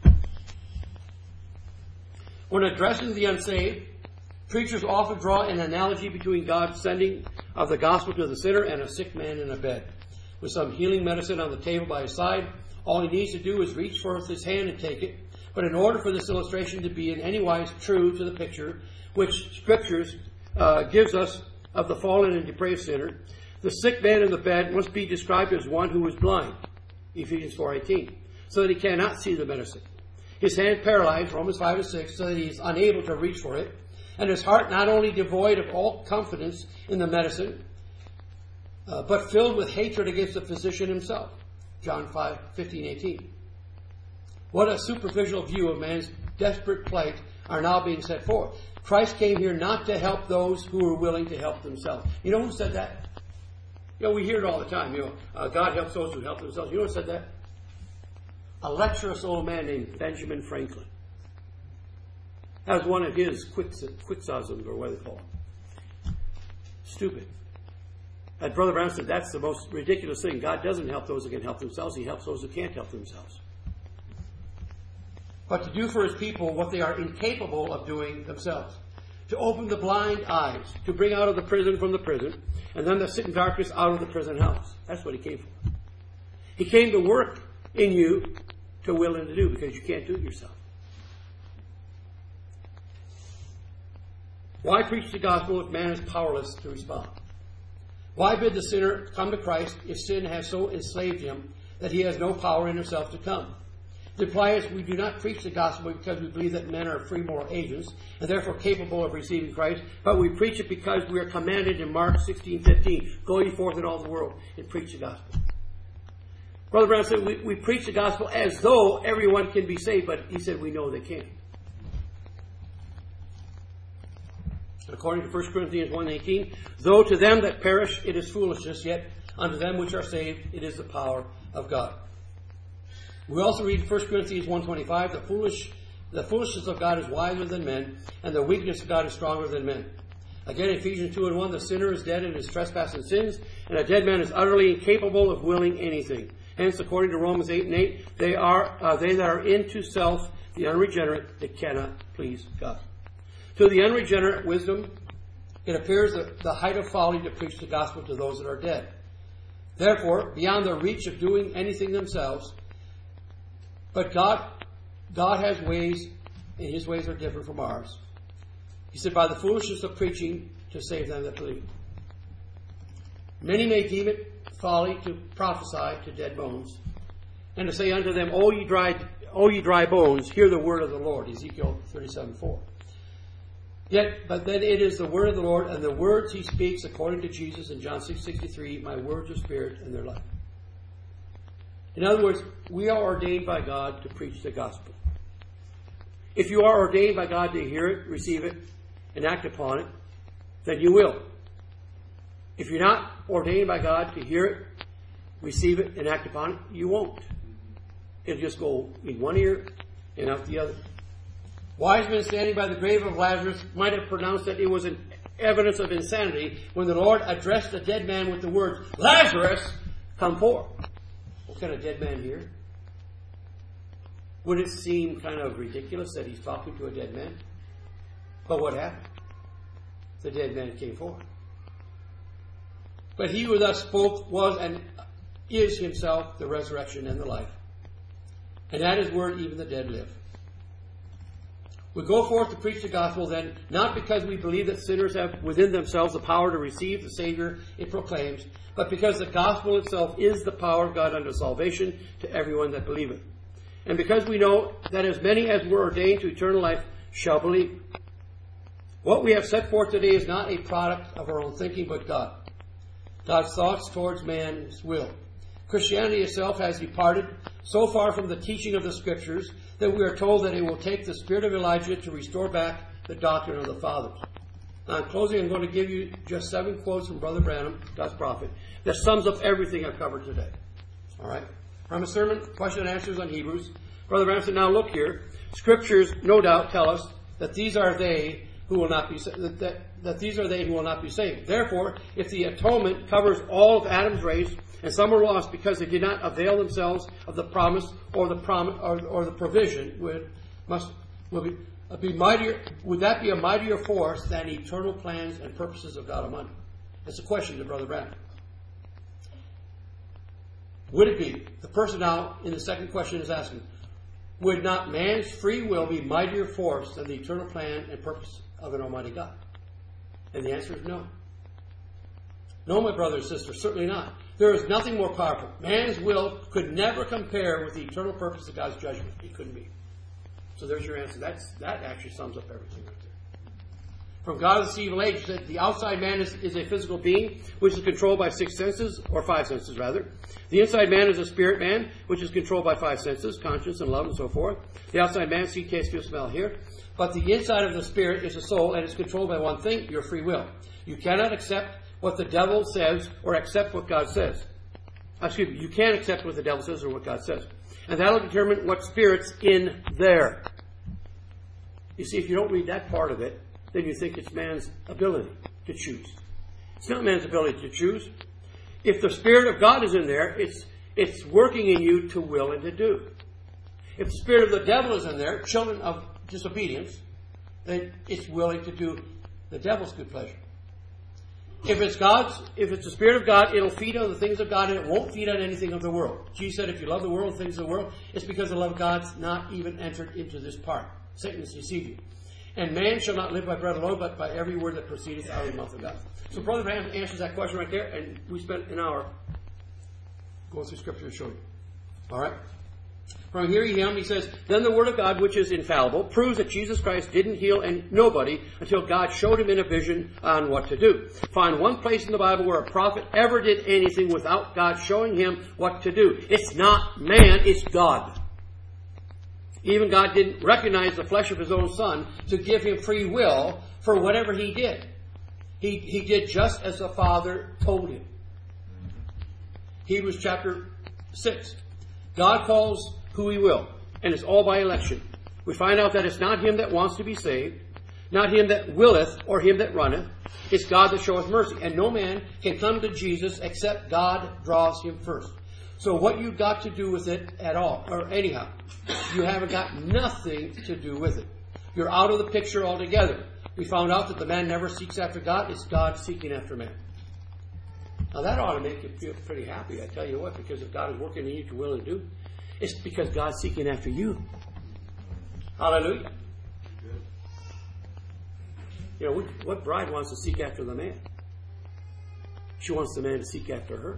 When addressing the unsaved, preachers often draw an analogy between God's sending of the gospel to the sinner and a sick man in a bed. With some healing medicine on the table by his side, all he needs to do is reach forth his hand and take it. But in order for this illustration to be in any wise true to the picture which Scriptures gives us of the fallen and depraved sinner, the sick man in the bed must be described as one who is blind, Ephesians 4:18, so that he cannot see the medicine. His hand paralyzed, Romans 5:6, so that he is unable to reach for it, and his heart not only devoid of all confidence in the medicine, but filled with hatred against the physician himself, John 5:15-18. What a superficial view of man's desperate plight are now being set forth. Christ came here not to help those who were willing to help themselves. You know who said that? You know, we hear it all the time. God helps those who help themselves. You know who said that? A lecherous old man named Benjamin Franklin. That was one of his quixotisms, or what they call it. Stupid. As Brother Brown said, that's the most ridiculous thing. God doesn't help those who can help themselves. He helps those who can't help themselves. But to do for his people what they are incapable of doing themselves. To open the blind eyes, to bring out of the prison from the prison, and then to sit in darkness out of the prison house. That's what he came for. He came to work in you to will and to do, because you can't do it yourself. Why preach the gospel if man is powerless to respond? Why bid the sinner come to Christ if sin has so enslaved him that he has no power in himself to come? The reply is, we do not preach the gospel because we believe that men are free moral agents and therefore capable of receiving Christ, but we preach it because we are commanded in Mark 16:15, go ye forth in all the world and preach the gospel. Brother Brown said, we preach the gospel as though everyone can be saved, but he said we know they can't. According to 1 Corinthians 1:18, though to them that perish it is foolishness, yet unto them which are saved it is the power of God. We also read 1 Corinthians 1:25, the foolishness of God is wiser than men, and the weakness of God is stronger than men. Again, Ephesians 2:1, the sinner is dead in his trespasses and sins, and a dead man is utterly incapable of willing anything. Hence, according to Romans 8:8, they that are into self, the unregenerate, that cannot please God. To the unregenerate, wisdom It appears the height of folly to preach the gospel to those that are dead. Therefore, beyond their reach of doing anything themselves, but God has ways, and His ways are different from ours. He said, by the foolishness of preaching to save them that believe. Many may deem it folly to prophesy to dead bones, and to say unto them, O ye dry bones, hear the word of the Lord. Ezekiel 37:4. But then it is the word of the Lord, and the words He speaks, according to Jesus in John 6:63, my words are spirit and their life. In other words, we are ordained by God to preach the gospel. If you are ordained by God to hear it, receive it, and act upon it, then you will. If you're not ordained by God to hear it, receive it, and act upon it, you won't. It'll just go in one ear and out the other. Wise men standing by the grave of Lazarus might have pronounced that it was an evidence of insanity when the Lord addressed the dead man with the words, Lazarus, come forth. What can a dead man hear? Would it seem kind of ridiculous that He's talking to a dead man? But what happened? The dead man came forth. But He who thus spoke was and is Himself the resurrection and the life. And at His word even the dead live. We go forth to preach the gospel then, not because we believe that sinners have within themselves the power to receive the Savior it proclaims, but because the gospel itself is the power of God unto salvation to everyone that believeth. And because we know that as many as were ordained to eternal life shall believe. What we have set forth today is not a product of our own thinking, but God. God's thoughts towards man's will. Christianity itself has departed so far from the teaching of the Scriptures that we are told that it will take the spirit of Elijah to restore back the doctrine of the fathers. Now, in closing, I'm going to give you just 7 quotes from Brother Branham, God's prophet, that sums up everything I've covered today. All right? From a sermon, question and answers on Hebrews, Brother Branham said, now look here. Scriptures, no doubt, tell us that these are they who will not be that these are they who will not be saved. Therefore, if the atonement covers all of Adam's race, and some were lost because they did not avail themselves of the promise or the provision, would that be a mightier force than eternal plans and purposes of God Almighty? That's a question to Brother Branham. Would it be? The person now in the second question is asking, would not man's free will be mightier force than the eternal plan and purpose of an Almighty God? And the answer is no. No, my brother and sister, certainly not. There is nothing more powerful. Man's will could never compare with the eternal purpose of God's judgment. It couldn't be. So there's your answer. That actually sums up everything right there. From God of this evil age, that the outside man is a physical being, which is controlled by 6 senses, or 5 senses rather. The inside man is a spirit man, which is controlled by 5 senses, conscience and love and so forth. The outside man, see, taste, feel, smell, hear. But the inside of the spirit is a soul, and it's controlled by one thing, your free will. You cannot accept what the devil says or accept what God says. You can't accept what the devil says or what God says. And that'll determine what spirit's in there. You see, if you don't read that part of it, then you think it's man's ability to choose. It's not man's ability to choose. If the Spirit of God is in there, it's working in you to will and to do. If the spirit of the devil is in there, children of disobedience, then it's willing to do the devil's good pleasure. If it's the Spirit of God, it'll feed on the things of God and it won't feed on anything of the world. Jesus said, if you love the world, things of the world, it's because the love of God's not even entered into this part. Satan has deceived you. And man shall not live by bread alone, but by every word that proceedeth out of the mouth of God. So Brother Branham answers that question right there, and we spent an hour going through Scripture to show you. All right? From hearing him, he says, then the Word of God, which is infallible, proves that Jesus Christ didn't heal nobody until God showed him in a vision on what to do. Find one place in the Bible where a prophet ever did anything without God showing him what to do. It's not man, it's God. Even God didn't recognize the flesh of his own Son to give him free will for whatever he did. He did just as the Father told him. Hebrews chapter 6. God calls who he will, and it's all by election. We find out that it's not him that wants to be saved, not him that willeth or him that runneth. It's God that showeth mercy. And no man can come to Jesus except God draws him first. So what you've got to do with it at all, or anyhow, you haven't got nothing to do with it. You're out of the picture altogether. We found out that the man never seeks after God. It's God seeking after man. Now that ought to make you feel pretty happy, I tell you what, because if God is working in you to will and do, it's because God's seeking after you. Hallelujah. You know, what bride wants to seek after the man? She wants the man to seek after her.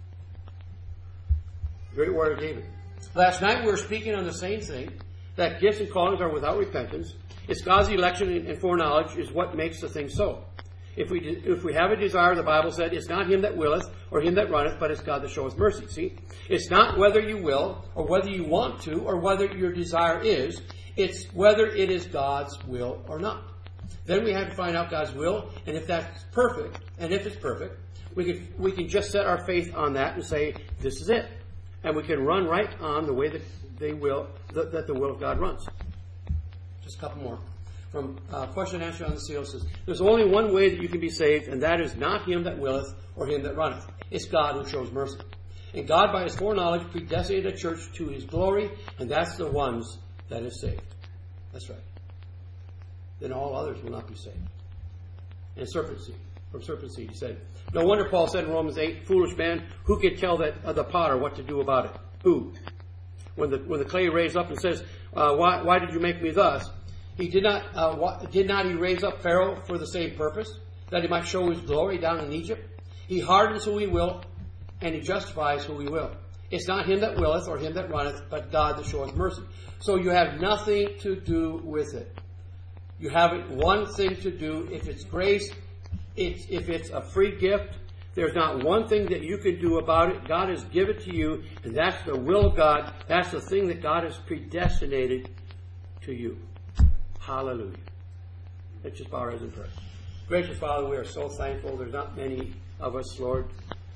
Great word of David. Last night we were speaking on the same thing, that gifts and callings are without repentance. It's God's election and foreknowledge is what makes the thing so. If we have a desire, the Bible said, it's not him that willeth or him that runneth, but it's God that showeth mercy. See? It's not whether you will or whether you want to or whether your desire is. It's whether it is God's will or not. Then we have to find out God's will, and if that's perfect, and if it's perfect, we can just set our faith on that and say, this is it. And we can run right on the way that the will of God runs. Just a couple more. From question and answer on the seal says, there's only one way that you can be saved, and that is not him that willeth or him that runneth. It's God who shows mercy. And God, by his foreknowledge, predestinated a church to his glory, and that's the ones that is saved. That's right. Then all others will not be saved. And serpent seed. From serpent seed, he said. No wonder Paul said in Romans 8, foolish man, who can tell the potter what to do about it? Who? When the clay raised up and says, why did you make me thus? He did not he raise up Pharaoh for the same purpose, that he might show his glory down in Egypt? He hardens who he will, and he justifies who he will. It's not him that willeth or him that runneth, but God that showeth mercy. So you have nothing to do with it. You have one thing to do. If it's grace, if it's a free gift, there's not one thing that you can do about it. God has given it to you, and that's the will of God. That's the thing that God has predestinated to you. Hallelujah. Let's just bow our heads and pray. Gracious Father, we are so thankful. There's not many of us, Lord.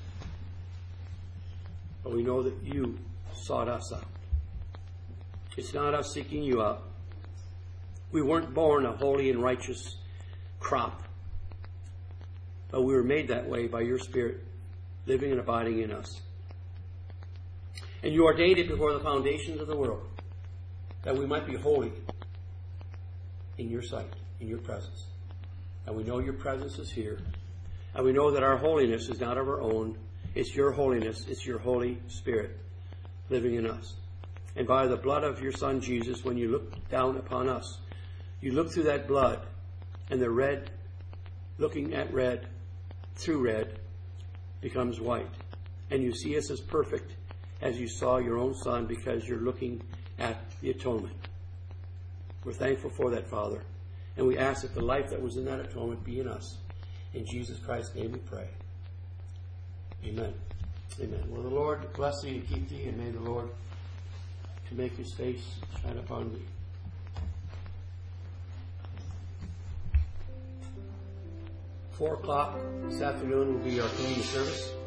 But we know that you sought us out. It's not us seeking you out. We weren't born a holy and righteous crop. But we were made that way by your Spirit, living and abiding in us. And you ordained it before the foundations of the world, that we might be holy in your sight, in your presence. And we know your presence is here. And we know that our holiness is not of our own. It's your holiness. It's your Holy Spirit living in us. And by the blood of your Son, Jesus, when you look down upon us, you look through that blood, and the red, looking at red, through red, becomes white. And you see us as perfect as you saw your own Son, because you're looking at the atonement. We're thankful for that, Father. And we ask that the life that was in that atonement be in us. In Jesus Christ's name we pray. Amen. Amen. Will the Lord bless thee and keep thee, and may the Lord to make his face shine upon thee. $4 o'clock this afternoon will be our communion service.